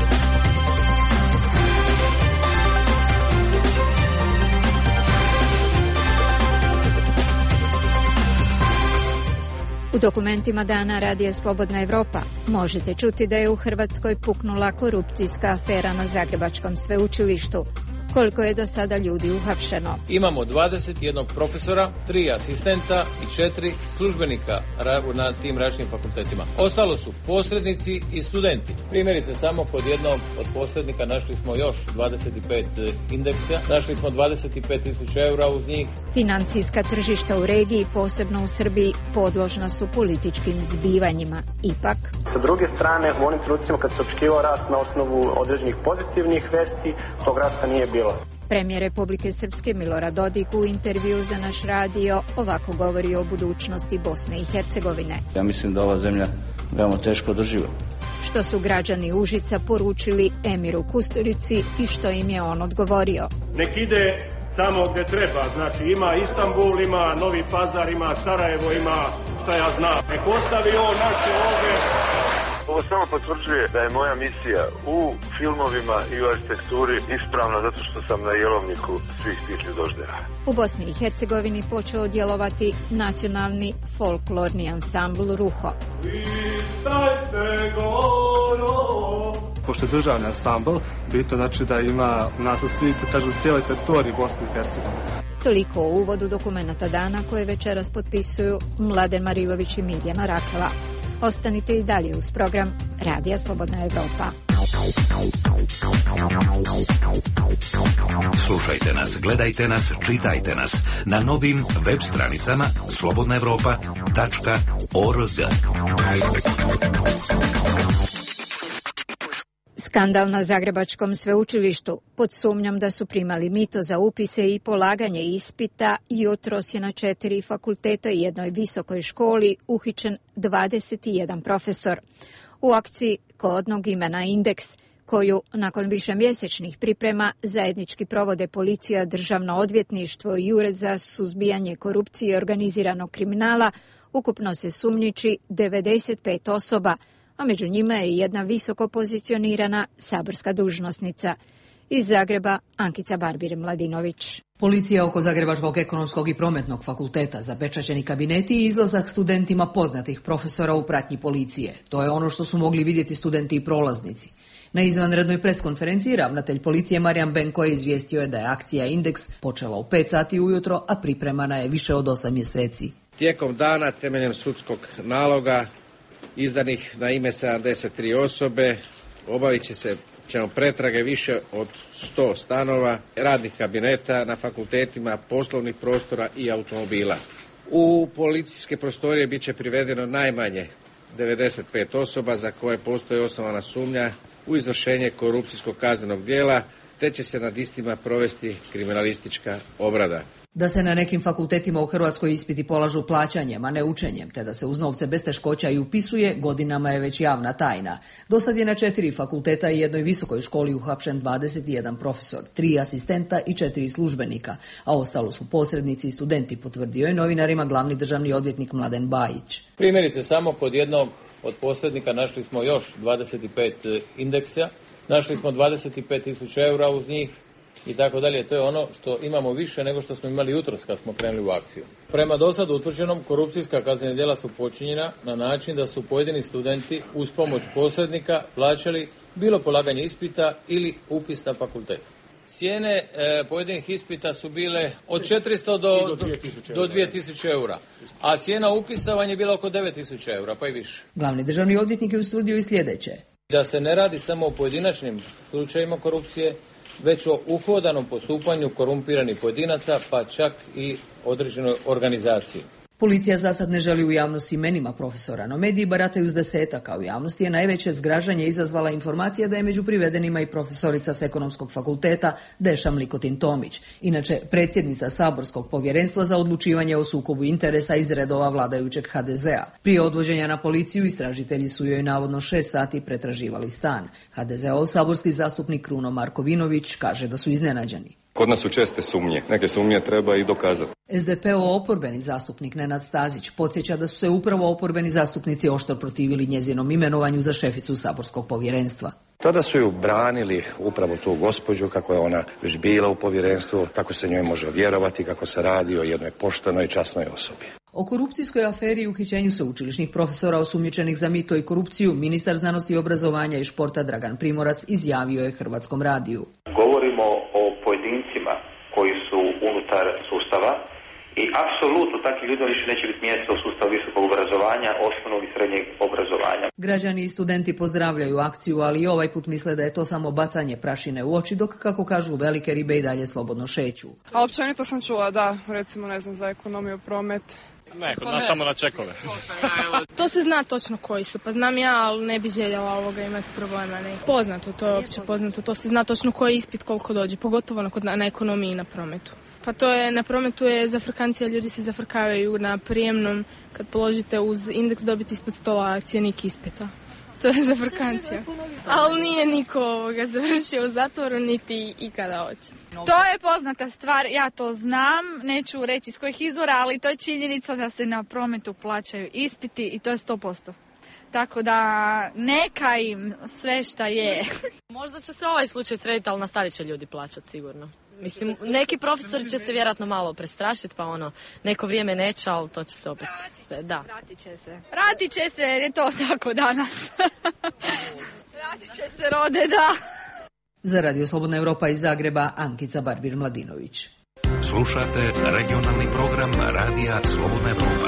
[SPEAKER 1] U dokumentima dana Radija Slobodna Evropa možete čuti da je u Hrvatskoj puknula korupcijska afera na Zagrebačkom sveučilištu. Koliko je do sada ljudi uhapšeno?
[SPEAKER 4] Imamo dvadeset jedan profesora, tri asistenta i četiri službenika na tim različitim fakultetima. Ostalo su posrednici i studenti. Primjerice, samo kod jednog od posrednika našli smo još dvadeset pet indeksa, našli smo dvadeset pet tisuća eura uz njih.
[SPEAKER 1] Financijska tržišta u regiji, posebno u Srbiji, podložna su političkim zbivanjima. Ipak,
[SPEAKER 16] sa druge strane, u onim trenucima kad se očekivao rast na osnovu određenih pozitivnih vesti, tog rasta nije bilo.
[SPEAKER 1] Premijer Republike Srpske Milorad Dodik u intervju za naš radio ovako govori o budućnosti Bosne i Hercegovine.
[SPEAKER 23] Ja mislim da ova zemlja veoma teško održiva.
[SPEAKER 1] Što su građani Užica poručili Emiru Kusturici i što im je on odgovorio.
[SPEAKER 24] Nek ide tamo gdje treba, znači ima Istanbul, ima Novi Pazar, ima Sarajevo, ima šta ja znam. Nek ostavi ovo naše ovdje.
[SPEAKER 25] Ovo samo potvrđuje da je moja misija u filmovima i u arhitekturi ispravna zato što sam na jelovniku svih tih ljudoždera.
[SPEAKER 1] U Bosni i Hercegovini počeo djelovati nacionalni folklorni ansambl Ruho.
[SPEAKER 26] Pošto je državni ansambl, bitno znači da ima nas u svi, kažu, cijeloj teritoriji Bosne i Hercegovine.
[SPEAKER 1] Toliko o uvodu dokumenata dana koje večeras potpisuju Mladen Marilović i Mirjana Rakava. Ostanite i dalje uz program Radija Slobodna Evropa.
[SPEAKER 10] Slušajte nas, gledajte nas, čitajte nas na novim web stranicama slobodna evropa tačka org.
[SPEAKER 1] Skandal na Zagrebačkom sveučilištu. Pod sumnjom da su primali mito za upise i polaganje ispita, jutros je na četiri fakulteta i jednoj visokoj školi uhićen dvadeset jedan profesor. U akciji kodnog imena Indeks, koju nakon višemjesečnih priprema zajednički provode policija, državno odvjetništvo i Ured za suzbijanje korupcije i organiziranog kriminala, ukupno se sumnjiči devedeset pet osoba, a među njima je jedna visoko pozicionirana saborska dužnosnica. Iz Zagreba, Ankica Barbir-Mladinović.
[SPEAKER 27] Policija oko Zagrebačkog ekonomskog i prometnog fakulteta, zapečaćeni kabineti i izlazak studentima poznatih profesora u pratnji policije. To je ono što su mogli vidjeti studenti i prolaznici. Na izvanrednoj preskonferenciji ravnatelj policije Marijan Benko je izvijestio je da je akcija Indeks počela u pet sati ujutro, a pripremana je više od osam mjeseci.
[SPEAKER 4] Tijekom dana, temeljem sudskog naloga, izdanih na ime sedamdeset tri osobe, obavit će se ćemo pretrage više od sto stanova, radnih kabineta na fakultetima, poslovnih prostora i automobila. U policijske prostorije bit će privedeno najmanje devedeset pet osoba za koje postoji osnovana sumnja u izvršenje korupcijskog kaznenog djela, te će se nad istima provesti kriminalistička obrada.
[SPEAKER 27] Da se na nekim fakultetima u Hrvatskoj ispiti polažu plaćanjem, a ne učenjem, te da se uz novce bez teškoća i upisuje, godinama je već javna tajna. Dosad je na četiri fakulteta i jednoj visokoj školi uhapšen dvadeset jedan profesor, tri asistenta i četiri službenika, a ostalo su posrednici i studenti, potvrdio je novinarima glavni državni odvjetnik Mladen Bajić.
[SPEAKER 4] Primjerice, samo kod jednog od posrednika našli smo još dvadeset pet indeksa, našli smo dvadeset pet tisuća eura uz njih, i tako dalje. To je ono što imamo više nego što smo imali jutros kad smo krenuli u akciju. Prema dosad utvrđenom, korupcijska kaznena djela su počinjena na način da su pojedini studenti uz pomoć posrednika plaćali bilo polaganje ispita ili upis na fakultet. Cijene e, pojedinih ispita su bile od četiristo do, do dvije tisuće eura, a cijena upisa vam je bila oko devet tisuća eura, pa i više.
[SPEAKER 27] Glavni državni odvjetnik je ustvrdio i sljedeće.
[SPEAKER 4] Da se ne radi samo o pojedinačnim slučajevima korupcije, već o uhodanom postupanju korumpiranih pojedinaca, pa čak i određenoj organizaciji.
[SPEAKER 27] Policija za sad ne želi u javnost imenima profesora, no mediji barataju s desetak, a u javnosti je najveće zgražanje izazvala informacija da je među privedenima i profesorica s ekonomskog fakulteta Deša Mlikotin-Tomić, inače predsjednica saborskog povjerenstva za odlučivanje o sukobu interesa iz redova vladajućeg ha de zea. Prije odvođenja na policiju istražitelji su joj navodno šest sati pretraživali stan. ha de zeov saborski zastupnik Kruno Markovinović kaže da su iznenađeni.
[SPEAKER 5] Kod nas su česte sumnje. Neke sumnje treba i dokazati.
[SPEAKER 27] S D P-ov oporbeni zastupnik Nenad Stazić podsjeća da su se upravo oporbeni zastupnici oštro protivili njezinom imenovanju za šeficu saborskog povjerenstva.
[SPEAKER 6] Tada su ju branili upravo tu gospođu, kako je ona već bila u povjerenstvu, kako se njoj može vjerovati, kako se radi o jednoj poštenoj i časnoj osobi.
[SPEAKER 27] O korupcijskoj aferi i uhićenju sveučilišnih profesora osumnjičenih za mito i korupciju ministar znanosti, obrazovanja i športa Dragan Primorac izjavio je Hrvatskom radiju.
[SPEAKER 7] Govorimo o pojedincima koji su unutar sustava i apsolutno takvi ljudi više neće biti mjesta u sustavu visokog obrazovanja, osnovnog i srednjeg obrazovanja.
[SPEAKER 27] Građani i studenti pozdravljaju akciju, ali i ovaj put misle da je to samo bacanje prašine u oči, dok, kako kažu, velike ribe i dalje slobodno šeću.
[SPEAKER 9] A općenito sam čula da, recimo, ne znam, za ekonomiju, promet.
[SPEAKER 11] Ne, kod nas samo na čekove.
[SPEAKER 12] To se zna točno koji su, pa znam ja, ali ne bi željela ovoga imati problema. Ne. Poznato, to je opće poznato, to se zna točno koji ispit koliko dođe, pogotovo na, na, na ekonomiji i na prometu. Pa to je, na prometu je zafrkancija, ljudi se zafrkavaju na prijemnom, kad položite uz indeks dobiti ispod stola cjenik ispita. To je zafrkancija. Ali nije niko ovoga završio u zatvoru, niti ikada hoće.
[SPEAKER 13] To je poznata stvar, ja to znam, neću reći iz kojih izvora, ali to je činjenica da se na prometu plaćaju ispiti i to je sto posto. Tako da neka im sve šta je.
[SPEAKER 28] Možda će se ovaj slučaj srediti, ali nastavit će ljudi plaćati sigurno. Mislim, neki profesori će se vjerojatno malo prestrašiti, pa ono, neko vrijeme neće, ali to će se opet, se, da.
[SPEAKER 13] Vratit će se. Vratit će se, jer je to tako danas. Vratit će se, rode, da.
[SPEAKER 27] Za Radio Slobodna Europa iz Zagreba, Ankica Barbir-Mladinović.
[SPEAKER 10] Slušate regionalni program Radija Slobodna Europa.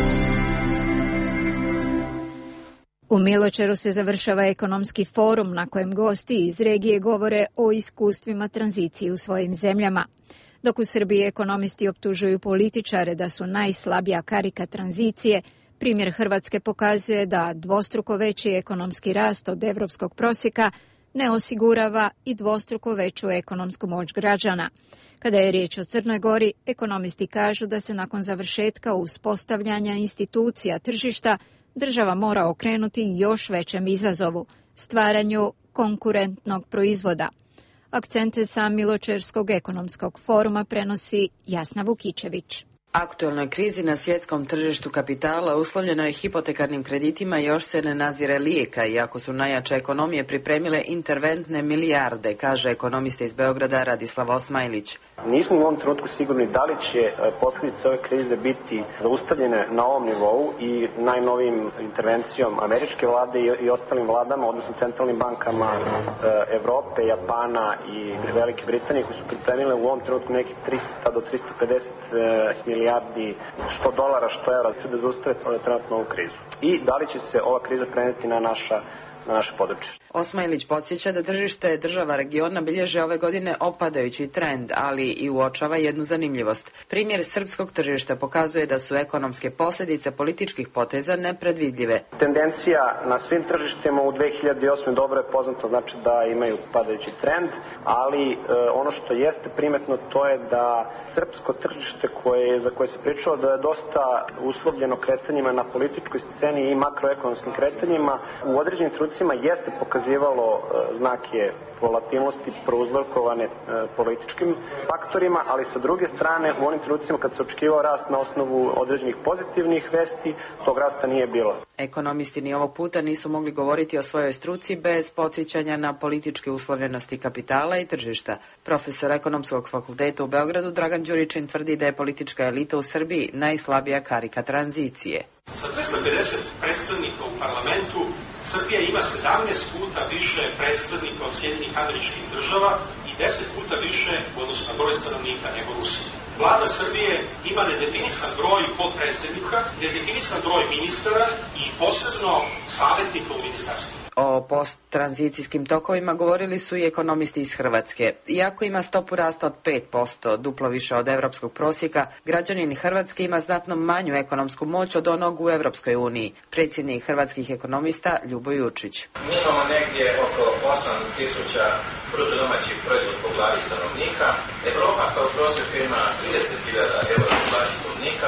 [SPEAKER 1] U Miločeru se završava ekonomski forum na kojem gosti iz regije govore o iskustvima tranzicije u svojim zemljama. Dok u Srbiji ekonomisti optužuju političare da su najslabija karika tranzicije, primjer Hrvatske pokazuje da dvostruko veći ekonomski rast od evropskog prosjeka ne osigurava i dvostruko veću ekonomsku moć građana. Kada je riječ o Crnoj Gori, ekonomisti kažu da se nakon završetka uspostavljanja institucija tržišta država mora okrenuti još većem izazovu, stvaranju konkurentnog proizvoda. Akcente sa Miločerskog ekonomskog foruma prenosi Jasna Vukičević.
[SPEAKER 29] Aktualnoj krizi na svjetskom tržištu kapitala uslovljeno je hipotekarnim kreditima još se ne nazire lijeka, iako su najjače ekonomije pripremile interventne milijarde, kaže ekonomista iz Beograda Radislav Osmajlić.
[SPEAKER 16] Nismo u ovom trenutku sigurni da li će posljedice ove krize biti zaustavljene na ovom nivou i najnovijim intervencijom američke vlade i ostalim vladama, odnosno centralnim bankama Evrope, Japana i Velike Britanije, koji su pripremile u ovom trenutku nekih trista do trista pedeset milijardi što dolara, što evra, da zaustave trenutno ovu krizu. I da li će se ova kriza preneti na naša na naše područje.
[SPEAKER 29] Osmajlić podsjeća da tržište država regiona bilježe ove godine opadajući trend, ali i uočava jednu zanimljivost. Primjer srpskog tržišta pokazuje da su ekonomske posljedice političkih poteza nepredvidljive.
[SPEAKER 16] Tendencija na svim tržištima u dve hiljade osme dobro je poznato, znači da imaju padajući trend, ali e, ono što jeste primetno to je da srpsko tržište koje, za koje se pričalo da je dosta uslovljeno kretanjima na političkoj sceni i makroekonomskim kretanjima, u određenim trenucima jeste pokazivalo e, znake volatilnosti prouzrokovane e, političkim faktorima, ali sa druge strane u onim trenucima kad se očekivao rast na osnovu određenih pozitivnih vesti, tog rasta nije bilo.
[SPEAKER 29] Ekonomisti ni ovog puta nisu mogli govoriti o svojoj struci bez podsjećanja na političke uslovljenosti kapitala i tržišta. Profesor Ekonomskog fakulteta u Beogradu Dragan Đuričin tvrdi da je politička elita u Srbiji najslabija karika tranzicije.
[SPEAKER 30] Sa dvesta pedeset predstavnika u parlamentu Srbija ima sedamnaest puta više predstavnika od Sjedinjenih Američkih Država i deset puta više u odnosu na broj stanovnika nego Rusija. Vlada Srbije ima nedefinisan broj podpredsednika, nedefinisan broj ministara i posebno savjetnika u ministarstvu.
[SPEAKER 29] O posttranzicijskim tokovima govorili su i ekonomisti iz Hrvatske. Iako ima stopu rasta od pet posto, duplo više od evropskog prosjeka, građanin Hrvatske ima znatno manju ekonomsku moć od onog u Evropskoj uniji. Predsjednik hrvatskih ekonomista Ljubo Jurčić.
[SPEAKER 31] Mi imamo negdje oko osam tisuća bruto domaćih proizvod po glavi stanovnika. Evropa kao prosjek ima trideset hiljada eura po glavi stanovnika.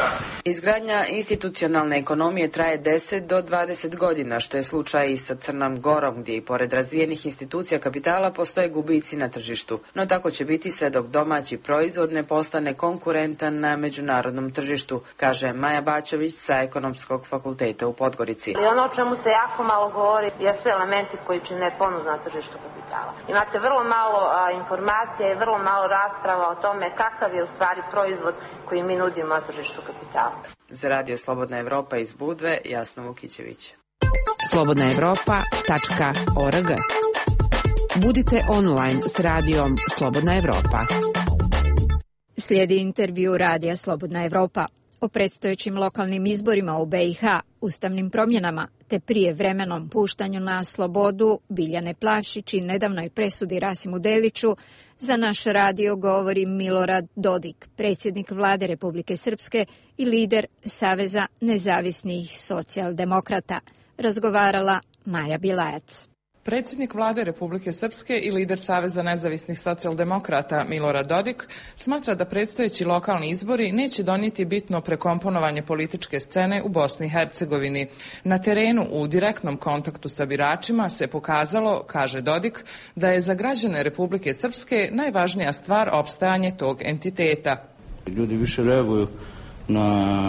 [SPEAKER 29] Izgradnja institucionalne ekonomije traje deset do dvadeset godina, što je slučaj i sa Crnom Gorom, gdje i pored razvijenih institucija kapitala postoje gubici na tržištu. No tako će biti sve dok domaći proizvod ne postane konkurentan na međunarodnom tržištu, kaže Maja Bačević sa Ekonomskog fakulteta u Podgorici.
[SPEAKER 2] I ono o čemu se jako malo govori jesu elementi koji čine ponudu na tržištu kapitala. Imate vrlo malo a, informacija i vrlo malo rasprava o tome kakav je u stvari proizvod koji mi nudimo na tržištu kapitala.
[SPEAKER 29] Za Radio Slobodna Evropa iz Budve, Jasna Vukićević.
[SPEAKER 3] slobodna evropa tačka org. Budite online s radijom Slobodna Evropa.
[SPEAKER 1] Slijedi intervju Radija Slobodna Evropa o predstojećim lokalnim izborima u be i ha, ustavnim promjenama te prijevremenom puštanju na slobodu Biljane Plavšić i nedavnoj presudi Rasimu Deliću. Za naš radio govori Milorad Dodik, predsjednik Vlade Republike Srpske i lider Saveza nezavisnih socijaldemokrata. Razgovarala Maja Bilajac.
[SPEAKER 8] Predsjednik Vlade Republike Srpske i lider Saveza nezavisnih socijaldemokrata Milorad Dodik smatra da predstojeći lokalni izbori neće donijeti bitno prekomponovanje političke scene u Bosni i Hercegovini. Na terenu u direktnom kontaktu sa biračima se pokazalo, kaže Dodik, da je za građane Republike Srpske najvažnija stvar opstajanje tog entiteta.
[SPEAKER 23] Ljudi više reaguju na,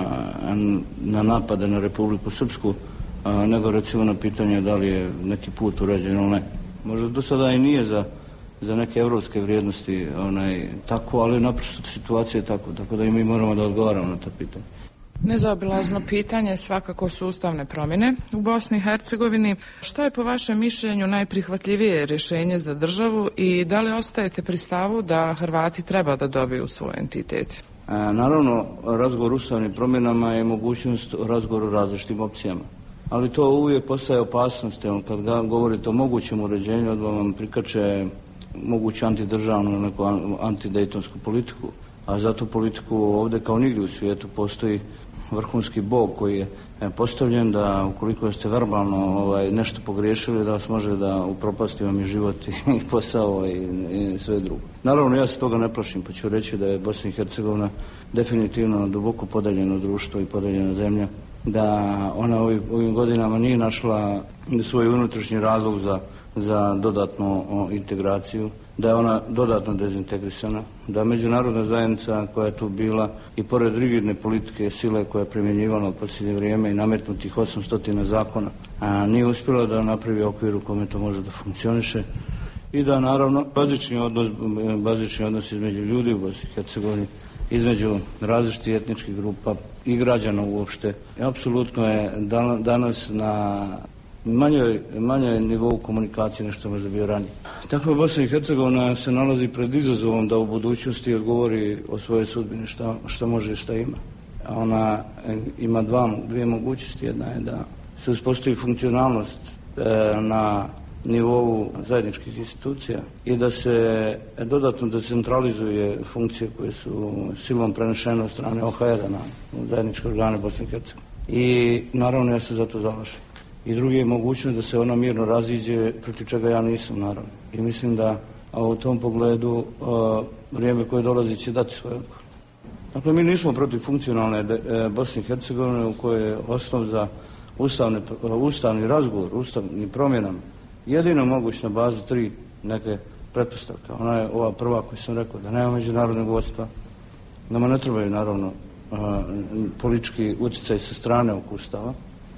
[SPEAKER 23] na napade na Republiku Srpsku nego recimo na pitanje da li je neki put urađen ili ne. Možda do sada i nije za, za neke evropske vrijednosti onaj, tako, ali naprosto situacija je tako, tako da i mi moramo da odgovaramo na ta pitanja.
[SPEAKER 8] Nezaobilazno pitanje svakako su ustavne promjene u Bosni i Hercegovini. Što je po vašem mišljenju najprihvatljivije rješenje za državu i da li ostajete pri stavu da Hrvati treba da dobiju svoj entitet?
[SPEAKER 23] E, naravno, razgovor o ustavnim promjenama je mogućnost razgovora o različitim opcijama. Ali to uvijek postaje opasnost, kad govorite o mogućem uređenju, odmah vam prikače moguću antidržavnu, neku antidejtonsku politiku, a za tu politiku ovdje kao nigdje u svijetu postoji vrhunski bog koji je postavljen da ukoliko ste verbalno ovaj, nešto pogriješili, da vas može da upropasti vam i život i posao i, i sve drugo. Naravno, ja se toga ne plašim, pa ću reći da je Bosna i Hercegovina definitivno duboko podeljeno društvo i podeljena zemlja, da ona ovim, ovim godinama nije našla svoj unutrašnji razlog za, za dodatnu o, integraciju, da je ona dodatno dezintegrisana, da međunarodna zajednica koja je tu bila i pored rigidne politike sile koja je primjenjivala u posljednje vrijeme i nametnutih osamsto zakona, a nije uspjela da napravi okvir u kome to može da funkcioniše i da naravno bazični odnos, bazični odnos između ljudi u Bosni i Hercegovini, između različitih etničkih grupa i građana uopšte. I apsolutno je danas na manjoj, manjoj nivou komunikacije nešto možda bio ranije. Tako je Bosna i Hercegovina se nalazi pred izazovom da u budućnosti odgovori o svojoj sudbini šta, šta može i šta ima. Ona ima dva, dvije mogućnosti. Jedna je da se uspostavi funkcionalnost e, na nivou zajedničkih institucija i da se dodatno decentralizuje funkcije koje su silom prenešene od strane o ha era na zajedničke organe Bosne i Hercegovine. I naravno ja se za to zalažem. I drugi je mogućnost da se ona mirno raziđe, protiv čega ja nisam naravno. I mislim da u tom pogledu a, vrijeme koje dolazi će dati svoj odgovor. Dakle, mi nismo protiv funkcionalne de, e, Bosne i Hercegovine u kojoj je osnov za ustavne, ustavni razgovor, ustavni promjenama jedino moguć na bazi tri neke pretpostavke. Ona je ova prva koju sam rekao, da nema međunarodnog vodstva, nama ne trebaju naravno a, politički utjecaj sa strane oko Ustava.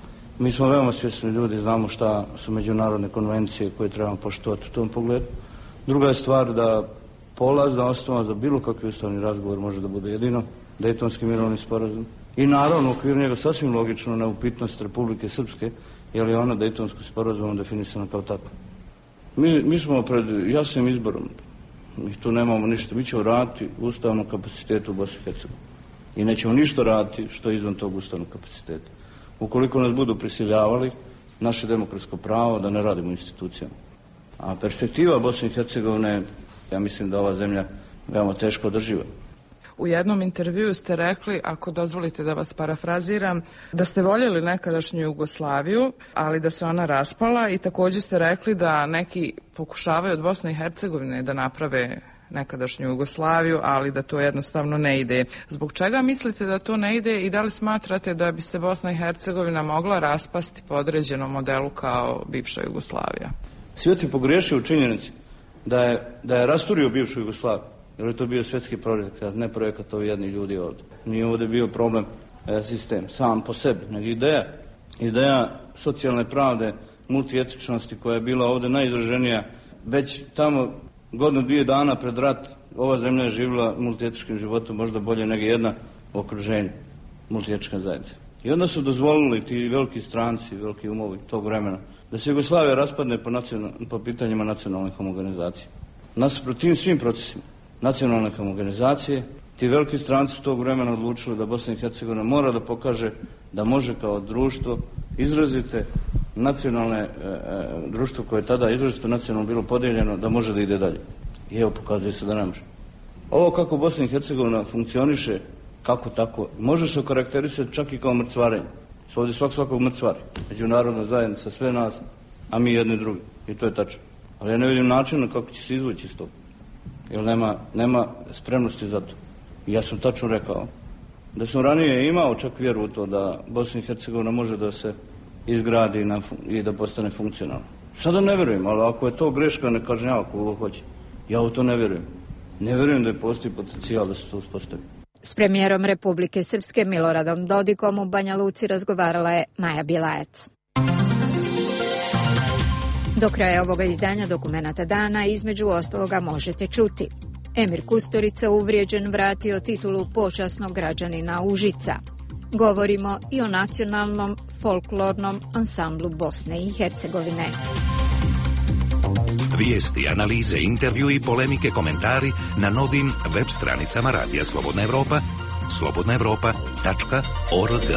[SPEAKER 23] Mi smo veoma svjesni ljudi, znamo šta su međunarodne konvencije koje trebamo poštovati u tom pogledu. Druga je stvar da polazna osnova za bilo kakvi ustavni razgovor može da bude jedino Dejtonski mirovni sporazum. I naravno u okviru njega sasvim logično neupitnost Republike Srpske, jer je ona Dejtonskim sporazumom definisana kao tako. Mi, mi smo pred jasnim izborom, mi tu nemamo ništa, mi ćemo raditi ustavnom kapacitetu u Bosni i Hercegovini. I nećemo ništa raditi što je izvan tog ustavnog kapaciteta. Ukoliko nas budu prisiljavali, naše demokratsko pravo da ne radimo institucijama. A perspektiva Bosne i Hercegovine, ja mislim da ova zemlja veoma teško održiva.
[SPEAKER 8] U jednom intervjuu ste rekli, ako dozvolite da vas parafraziram, da ste voljeli nekadašnju Jugoslaviju, ali da se ona raspala, i također ste rekli da neki pokušavaju od Bosne i Hercegovine da naprave nekadašnju Jugoslaviju, ali da to jednostavno ne ide. Zbog čega mislite da to ne ide i da li smatrate da bi se Bosna i Hercegovina mogla raspasti po određenom modelu kao bivša Jugoslavija?
[SPEAKER 23] Svijet je pogriješio u činjenici da je, da je rasturio bivšu Jugoslaviju, jer je to bio svjetski projekat, ne projekat ovi jedni ljudi ovdje. Nije ovdje bio problem e, sistem sam po sebi, nego ideja, ideja socijalne pravde, multietičnosti koja je bila ovdje najizraženija. Već tamo godinu dvije dana pred rat ova zemlja je živjela multietičkim životom možda bolje nego jedna u okruženju multietička zajednica. I onda su dozvolili ti veliki stranci, veliki umovi tog vremena da se Jugoslavija raspadne po, nacional, po pitanjima nacionalne homogenizacije. Nasuprot tim svim procesima nacionalne homogenizacije, ti veliki stranci su tog vremena odlučili da Bosna i Hercegovina mora da pokaže da može kao društvo izrazite nacionalne, e, e, društvo koje je tada izrazito nacionalno bilo podijeljeno, da može da ide dalje. I evo pokazuje se da ne može. Ovo kako Bosna i Hercegovina funkcioniše, kako tako, može se okarakterisati čak i kao mrcvarenje. Ovdje svak svakog mrcvari. Međunarodna zajednica, sve nas, a mi jedni drugi. I to je tačno. Ali ja ne vidim načina kako će se izvući iz toga. Jer nema, nema spremnosti za to. I ja sam tačno rekao da sam ranije imao čak vjeru u to da Bosna i Hercegovina može da se izgradi na, i da postane funkcionalna. Sada ne vjerujem, ali ako je to greška, ne kažnjava kogo hoće. Ja u to ne vjerujem. Ne vjerujem da je postoji potencijal da se to uspostavi.
[SPEAKER 1] S premijerom Republike Srpske Miloradom Dodikom u Banja Luci razgovarala je Maja Bilajac. Do kraja ovoga izdanja Dokumenata dana između ostaloga možete čuti. Emir Kusturica uvrijeđen vratio titulu počasnog građanina Užica. Govorimo i o nacionalnom folklornom ansamblu Bosne i Hercegovine.
[SPEAKER 10] Vijesti, analize, intervju i polemike, komentari na novim web stranicama Radija Slobodna Evropa, slobodna evropa tačka org.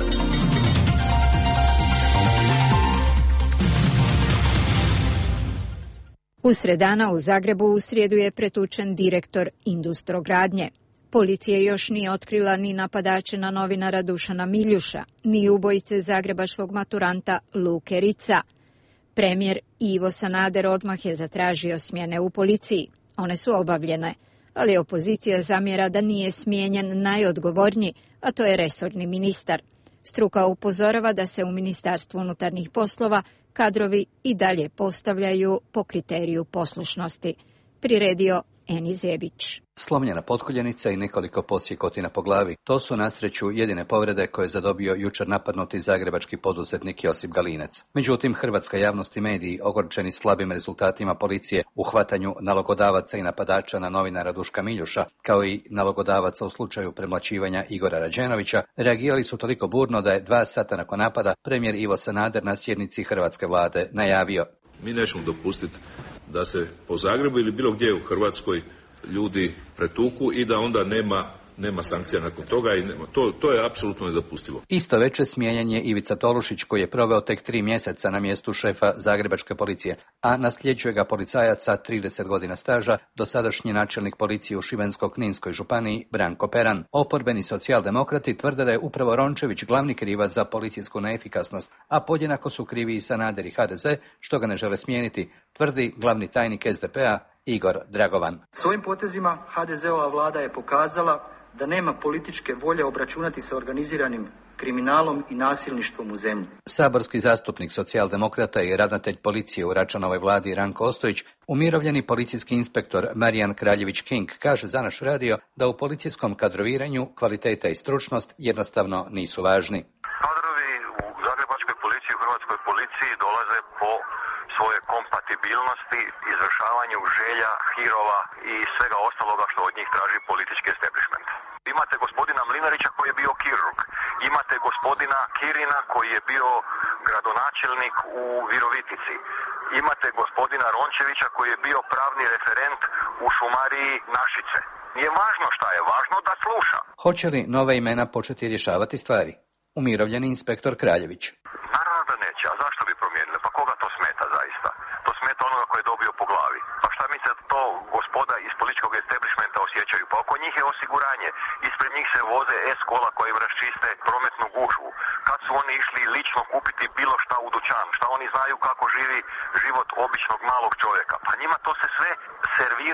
[SPEAKER 1] Usred dana u Zagrebu u srijedu je pretučen direktor Industrogradnje. Policija još nije otkrila ni napadače na novinara Dušana Miljuša, ni ubojice zagrebačkog maturanta Luke Rica. Premijer Ivo Sanader odmah je zatražio smjene u policiji. One su obavljene, ali opozicija zamjera da nije smijenjen najodgovorniji, a to je resorni ministar. Struka upozorava da se u Ministarstvu unutarnjih poslova kadrovi i dalje postavljaju po kriteriju poslušnosti. Priredio Eni Zebić.
[SPEAKER 14] Slomljena potkoljenica i nekoliko posjekotina po glavi. To su na sreću jedine povrede koje je zadobio jučer napadnuti zagrebački poduzetnik Josip Galinec. Međutim, hrvatska javnost i mediji, ogorčeni slabim rezultatima policije u hvatanju nalogodavaca i napadača na novinara Duška Miljuša, kao i nalogodavaca u slučaju premlaćivanja Igora Rađenovića, reagirali su toliko burno da je dva sata nakon napada premijer Ivo Sanader na sjednici hrvatske vlade najavio:
[SPEAKER 15] mi nećemo dopustiti da se po Zagrebu ili bilo gdje u Hrvatskoj ljudi pretuku i da onda nema, nema sankcija nakon toga i nema, to, to je apsolutno nedopustivo.
[SPEAKER 14] Isto veče smijenjen je Ivica Tolušić koji je proveo tek tri mjeseca na mjestu šefa zagrebačke policije, a nasljeđuje ga policajac sa trideset godina staža, dosadašnji načelnik policije u Šibensko-kninskoj županiji Branko Peran. Oporbeni socijaldemokrati tvrde da je upravo Rončević glavni krivac za policijsku neefikasnost, a podjednako su krivi i Sanader i H D Z, što ga ne žele smijeniti, tvrdi glavni tajnik S D P-a Igor Dragovan.
[SPEAKER 17] Svojim potezima H D Z-ova vlada je pokazala da nema političke volje obračunati sa organiziranim kriminalom i nasilništvom u zemlji.
[SPEAKER 14] Saborski zastupnik socijaldemokrata i ravnatelj policije u Račanovoj vladi Ranko Ostojić, umirovljeni policijski inspektor Marijan Kraljević-King, kaže za naš radio da u policijskom kadroviranju kvaliteta i stručnost jednostavno nisu važni.
[SPEAKER 18] Kadrovi u zagrebačkoj policiji, u hrvatskoj policiji dolaze po svoje kompatibilnosti, izvršavanju želja, hirova i svega ostaloga što od njih traži politički establishment. Imate gospodina Mlinarića koji je bio kirurg, imate gospodina Kirina koji je bio gradonačelnik u Virovitici, imate gospodina Rončevića koji je bio pravni referent u šumariji Našice. Nije važno šta je, važno da sluša.
[SPEAKER 14] Hoće li nove imena početi rješavati stvari? Umirovljeni inspektor Kraljević.
[SPEAKER 18] Naravno da neće, a zašto bi promijenili? Pa koga to smeta zaista? To smeta onoga koji je dobio po glavi. Pa šta mislite da to gospoda iz političkog establishmenta osjećaju? Pa oko njih je osiguranje. Ispred njih se voze S-kola koji im raščiste prometnu gužvu. Kad su oni išli lično kupiti bilo šta u dućan, šta oni znaju kako živi život običnog malog čovjeka. Pa njima to se sve servira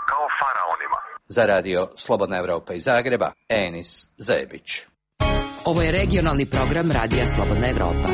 [SPEAKER 18] kao faraonima.
[SPEAKER 14] Za radio Slobodna Evropa iz Zagreba, Enis Zebić.
[SPEAKER 3] Ovo je regionalni program Radija Slobodna Evropa.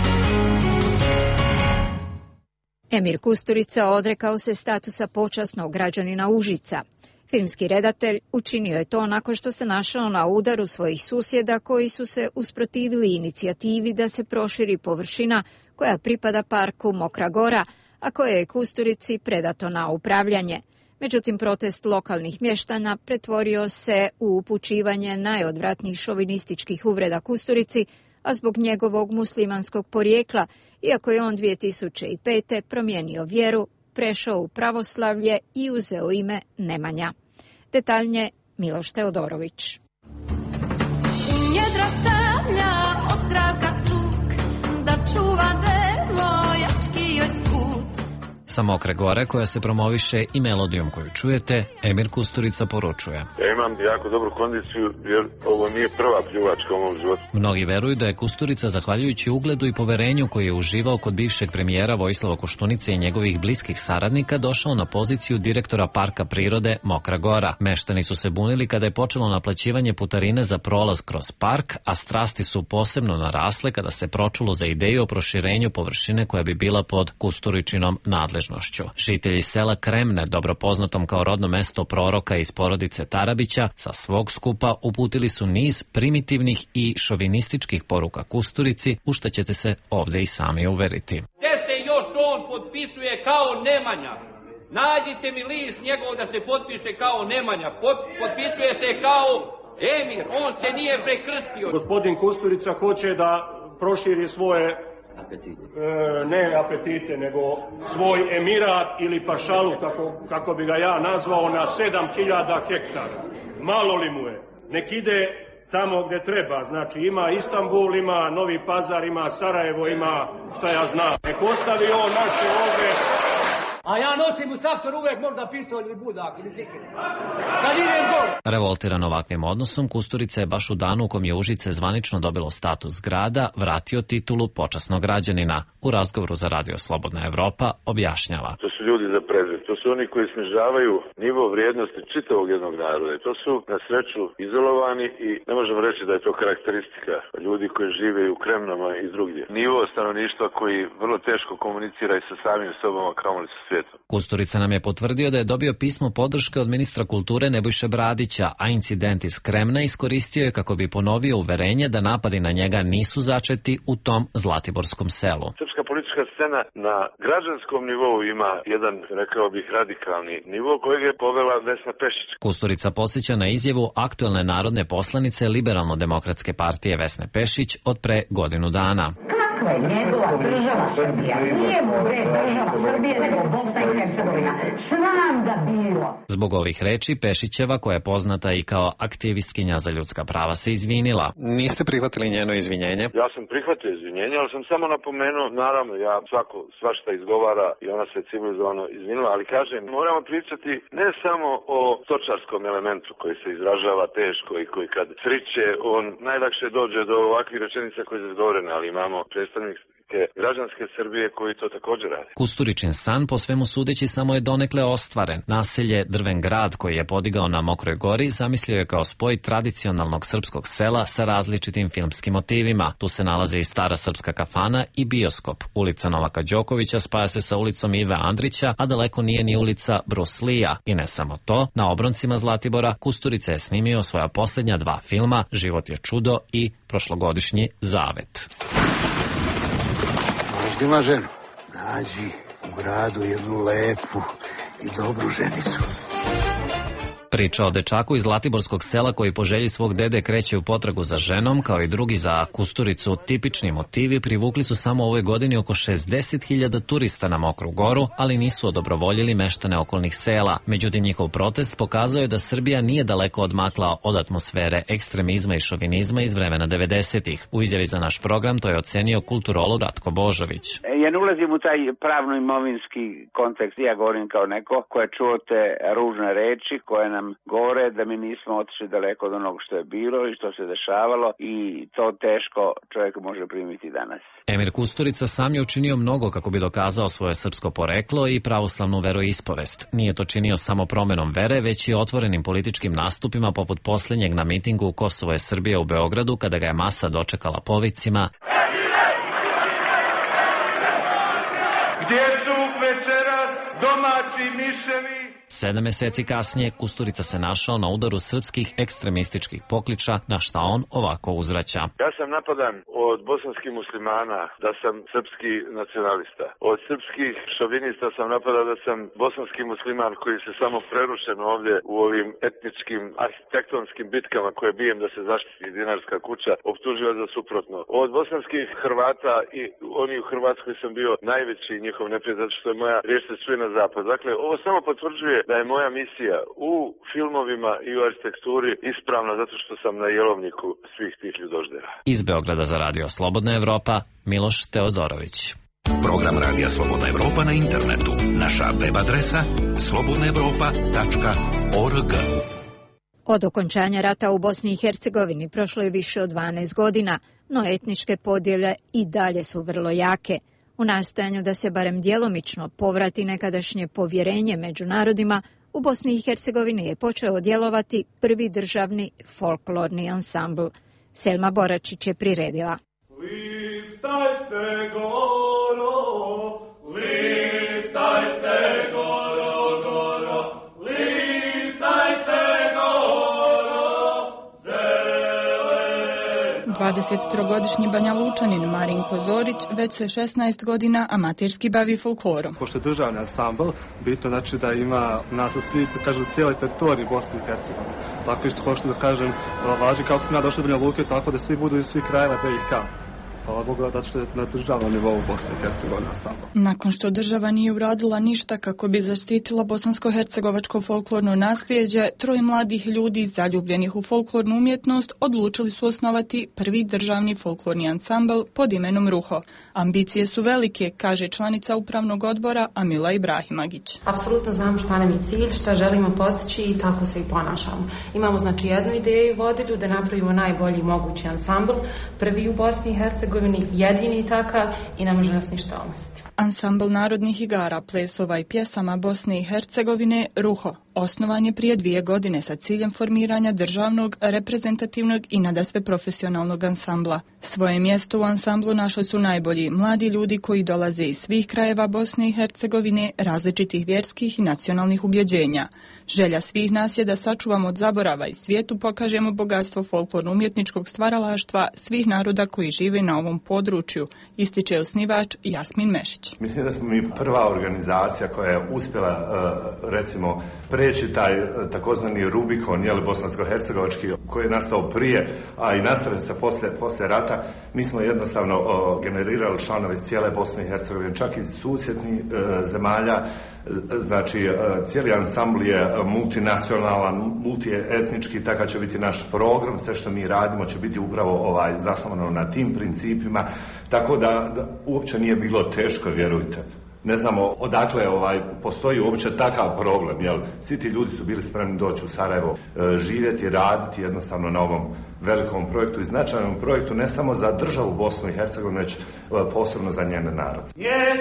[SPEAKER 1] Emir Kusturica odrekao se statusa počasnog građanina Užica. Filmski redatelj učinio je to nakon što se našao na udaru svojih susjeda koji su se usprotivili inicijativi da se proširi površina koja pripada parku Mokra Gora, a koje je Kusturici predato na upravljanje. Međutim, protest lokalnih mještana pretvorio se u upućivanje najodvratnijih šovinističkih uvreda Kusturici, a zbog njegovog muslimanskog porijekla, iako je on dvije tisuće pete. promijenio vjeru, prešao u pravoslavlje i uzeo ime Nemanja. Detaljnije Miloš Teodorović.
[SPEAKER 4] Njedra stavlja od zdravka struk, da čuva devojački joj skut.
[SPEAKER 5] Sa Mokre Gore, koja se promoviše i melodijom koju čujete, Emir Kusturica poručuje:
[SPEAKER 15] Ja imam jako dobru kondiciju jer ovo nije prva pljuvačka u mom životu.
[SPEAKER 5] Mnogi veruju da je Kusturica, zahvaljujući ugledu i poverenju koji je uživao kod bivšeg premijera Vojislava Koštunice i njegovih bliskih saradnika, došao na poziciju direktora Parka prirode Mokra Gora. Meštani su se bunili kada je počelo naplaćivanje putarine za prolaz kroz park, a strasti su posebno narasle kada se pročulo za ideju o proširenju površine koja bi bila pod Kusturičinom nadležnošću. Žitelji sela Kremne, dobro poznatom kao rodno mesto proroka iz porodice Tarabića, sa svog skupa uputili su niz primitivnih i šovinističkih poruka Kusturici, u što ćete se ovdje i sami uveriti.
[SPEAKER 6] Gde se još on potpisuje kao Nemanja? Nađite mi list njegov da se potpiše kao Nemanja. Potpisuje se kao Emir, on se nije prekrstio.
[SPEAKER 16] Gospodin Kusturica hoće da proširi svoje apetite. E, ne apetite, nego svoj emirat ili pašalu, kako, kako bi ga ja nazvao, na sedam hiljada hektara. Malo li mu je? Nek ide tamo gdje treba. Znači ima Istanbul, ima Novi Pazar, ima Sarajevo, ima šta ja znam. Nek ostavi on naše ovdje.
[SPEAKER 6] A ja nosim u traktor uvek možda pištolj ili budak ili zikir. Kad idem gol.
[SPEAKER 5] Revoltiran ovakvim odnosom, Kusturica je baš u danu u kom je Užice zvanično dobilo status grada vratio titulu počasnog građanina. U razgovoru za Radio Slobodna Evropa objašnjava:
[SPEAKER 15] To su ljudi za prezir, to su oni koji snižavaju nivo vrijednosti čitavog jednog naroda. I to su na sreću izolovani i ne možemo reći da je to karakteristika ljudi koji žive u Kremnama i drugdje. Nivo stanovništva koji vrlo teško komunicira i sa samim sobom, a kamoli sa svijetom.
[SPEAKER 5] Kusturica nam je potvrdio da je dobio pismo podrške od ministra kulture Nebojše Bradića, a incident iz Kremna iskoristio je kako bi ponovio uverenje da napadi na njega nisu začeti u tom zlatiborskom selu.
[SPEAKER 15] Srpska politička scena na građanskom nivou ima jedan, rekao bih, radikalni nivo kojeg je povela Vesna Pešić.
[SPEAKER 5] Kusturica podsjeća na izjavu aktuelne narodne poslanice Liberalno-demokratske partije Vesne Pešić od pre godinu dana.
[SPEAKER 7] Kakva je njegova država Srbija? Nije mu bre država Srbije, nego Bosna i Hercegovina. Sram da bilo.
[SPEAKER 5] Zbog ovih reči Pešićeva, koja je poznata i kao aktivistkinja za ljudska prava, se izvinila. Niste prihvatili njeno izvinjenje?
[SPEAKER 15] Ja sam prihvatio izvinjenje, ali sam samo napomenuo, naravno, ja svako svašta izgovara i ona se civilizovano izvinila, ali kažem, moramo pričati ne samo o stočarskom elementu koji se izražava teško i koji kad sriće, on najlakše dođe do ovakvih rečenica koje se izgovorene, ali imamo predstavnike građanske Srbije koji to također radi.
[SPEAKER 5] Kusturičin san, po svemu sudeći, samo je donekle ostvaren. Naselje Drven grad, koji je podigao na Mokroj Gori, zamislio je kao spoj tradicionalnog srpskog sela sa različitim filmskim motivima. Tu se nalaze i stara srpska kafana i bioskop. Ulica Novaka Đokovića spaja se sa ulicom Ive Andrića, a daleko nije ni ulica Bruce Lee-a. I ne samo to, na obroncima Zlatibora Kusturica je snimio svoja posljednja dva filma, Život je čudo i prošlogodišnji Zavet.
[SPEAKER 19] Možda ima ženu. Nađi u gradu jednu lepu i dobru ženicu.
[SPEAKER 5] Priča o dečaku iz zlatiborskog sela koji po želji svog dede kreće u potragu za ženom, kao i drugi za Kusturicu tipični motivi, privukli su samo ove godine oko šezdeset hiljada turista na Mokru Goru, ali nisu odobrovoljili meštane okolnih sela. Međutim, njihov protest pokazao je da Srbija nije daleko odmakla od atmosfere ekstremizma i šovinizma iz vremena devedesetih. U izjavi za naš program to je ocenio kulturolog Ratko Božović.
[SPEAKER 20] Ja ne ulazim u taj pravno-imovinski kontekst. Ja govorim kao neko ko je čuo te ružne reči koje
[SPEAKER 9] nam govore da mi nismo otišli daleko od onog što je bilo i što se dešavalo i to teško čovjek može primiti danas.
[SPEAKER 5] Emir Kusturica sam je učinio mnogo kako bi dokazao svoje srpsko poreklo i pravoslavnu veroispovest. Nije to činio samo promenom vere, već i otvorenim političkim nastupima poput posljednjeg na mitingu Kosovo je Srbija u Beogradu kada ga je masa dočekala povicima:
[SPEAKER 11] Gdje su večeras domaći miševi?
[SPEAKER 5] Sedam mjeseci kasnije Kusturica se našao na udaru srpskih ekstremističkih pokliča, na šta on ovako uzvraća.
[SPEAKER 15] Ja sam napadan od bosanskih muslimana da sam srpski nacionalista. Od srpskih šovinista sam napadao da sam bosanski musliman koji se samo prerušen ovdje u ovim etničkim arhitektonskim bitkama koje bijem da se zaštiti Dinarska kuća optuživa za suprotno. Od bosanskih Hrvata i oni u Hrvatskoj sam bio najveći njihov neprijatelj zato što je moja riječ se čuje na zapad. Dakle, ovo samo potvrđuje da je moja misija u filmovima i u arhitekturi ispravna zato što sam na jelovniku svih tih ljudoždera.
[SPEAKER 5] Iz Beograda za Radio Slobodna Evropa, Miloš Teodorović.
[SPEAKER 10] Program Radija Slobodna Evropa na internetu. Naša web adresa slobodna evropa tačka org.
[SPEAKER 1] Od okončanja rata u Bosni i Hercegovini prošlo je više od dvanaest godina, no etničke podjele i dalje su vrlo jake. U nastojanju da se barem djelomično povrati nekadašnje povjerenje među narodima, u Bosni i Hercegovini je počeo djelovati prvi državni folklorni ansambl. Selma Boračić je priredila.
[SPEAKER 11] Listaj se goro, listaj se goro, goro, listaj se goro, zelen.
[SPEAKER 12] dvadesettrogodišnji Banja Lučanin Marinko Zorić već se šesnaest godina amaterski bavi folklorom.
[SPEAKER 13] Pošto je državni ansambl, bitno znači da ima nas u svi, kažem, cijeli teritorij Bosne i Hercegovine. Tako isto hoću da kažem, važi kako sam ja došao do Banja Luke, tako da svi budu iz svih krajeva B i K. Hvala Bogu da što je na državnom nivou Bosne i Hercegovine ansambl.
[SPEAKER 12] Nakon što država nije uradila ništa kako bi zaštitila bosansko-hercegovačko folklorno nasljeđe, troje mladih ljudi zaljubljenih u folklornu umjetnost odlučili su osnovati prvi državni folklorni ansambl pod imenom Ruho. Ambicije su velike, kaže članica upravnog odbora Amila Ibrahimagić.
[SPEAKER 20] Apsolutno znamo šta nam je cilj, šta želimo postići i tako se i ponašamo. Imamo znači jednu ideju vodilju da napravimo najbolji mogući ansambl, prvi u Bosni i Hercegovini, jedini takav i ne može nas ništa omestiti.
[SPEAKER 12] Ansambl narodnih igara, plesova i pjesama Bosne i Hercegovine Ruho osnovan je prije dvije godine sa ciljem formiranja državnog, reprezentativnog i nadasve profesionalnog ansambla. Svoje mjesto u ansamblu našli su najbolji mladi ljudi koji dolaze iz svih krajeva Bosne i Hercegovine, različitih vjerskih i nacionalnih ubjeđenja. Želja svih nas je da sačuvamo od zaborava i svijetu pokažemo bogatstvo folklorno-umjetničkog stvaralaštva svih naroda koji žive na ovom području, ističe osnivač Jasmin Mešić.
[SPEAKER 21] Mislim da smo mi prva organizacija koja je uspjela, recimo, preći taj takozvani Rubikon, jel, bosansko-hercegovački, koji je nastao prije, a i nastavio se poslije, poslije rata. Mi smo jednostavno o, generirali članove iz cijele Bosne i Hercegovine, čak iz susjednih e, zemalja. Znači, e, cijeli ansambl je multinacionalan, multietnički, takav će biti naš program, sve što mi radimo će biti upravo ovaj, zasnovano na tim principima, tako da, da uopće nije bilo teško, vjerujte. Ne znamo odakle ovaj, postoji uopće takav problem, jel? Svi ti ljudi su bili spremni doći u Sarajevo, e, živjeti, raditi jednostavno na ovom velikom projektu i značajnom projektu, ne samo za državu Bosnu i Hercegovinu, već e, posebno za njene narode.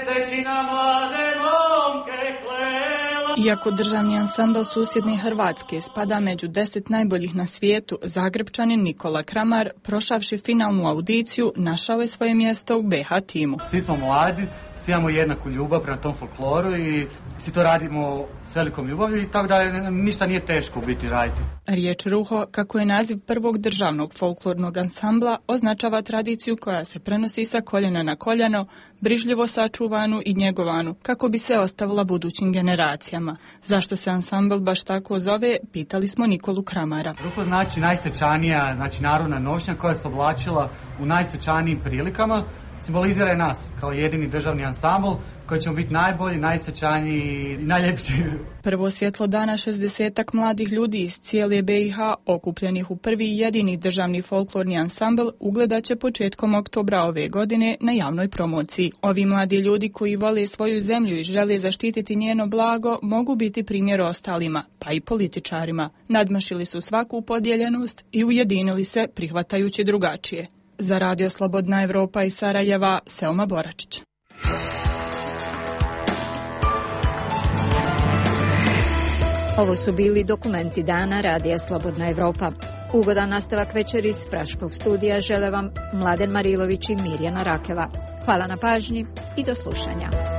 [SPEAKER 12] Iako državni ansambl susjedne Hrvatske spada među deset najboljih na svijetu, Zagrebčanin Nikola Kramar, prošavši finalnu audiciju, našao je svoje mjesto u B H timu.
[SPEAKER 22] Svi smo mladi, svi imamo jednaku ljubav prema tom folkloru i svi to radimo s velikom ljubavi, tako da ništa nije teško u biti raditi.
[SPEAKER 12] Riječ Ruho, kako je naziv prvog državnog folklornog ansambla, označava tradiciju koja se prenosi sa koljena na koljeno, brižljivo sačuvanu i njegovanu, kako bi se ostavila budućim generacijama. Zašto se ansambl baš tako zove, pitali smo Nikolu Kramara.
[SPEAKER 22] Ruho znači najsvečanija, znači narodna nošnja koja se oblačila u najsvečanijim prilikama simbolizira je nas kao jedini državni ansambl koji ćemo biti najbolji, najsjećaniji i najljepši.
[SPEAKER 12] Prvo svjetlo dana šezdesetak mladih ljudi iz cijele B i H okupljenih u prvi i jedini državni folklorni ansambl ugledat će početkom oktobra ove godine na javnoj promociji. Ovi mladi ljudi koji vole svoju zemlju i žele zaštititi njeno blago mogu biti primjer ostalima, pa i političarima. Nadmašili su svaku podijeljenost i ujedinili se prihvatajući drugačije. Za Radio Slobodna Evropa iz Sarajeva, Selma Boračić.
[SPEAKER 1] Ovo su bili dokumenti dana Radija Slobodna Evropa. Ugodan nastavak večeri iz Praškog studija žele vam Mladen Marilović i Mirjana Rakela. Hvala na pažnji i do slušanja.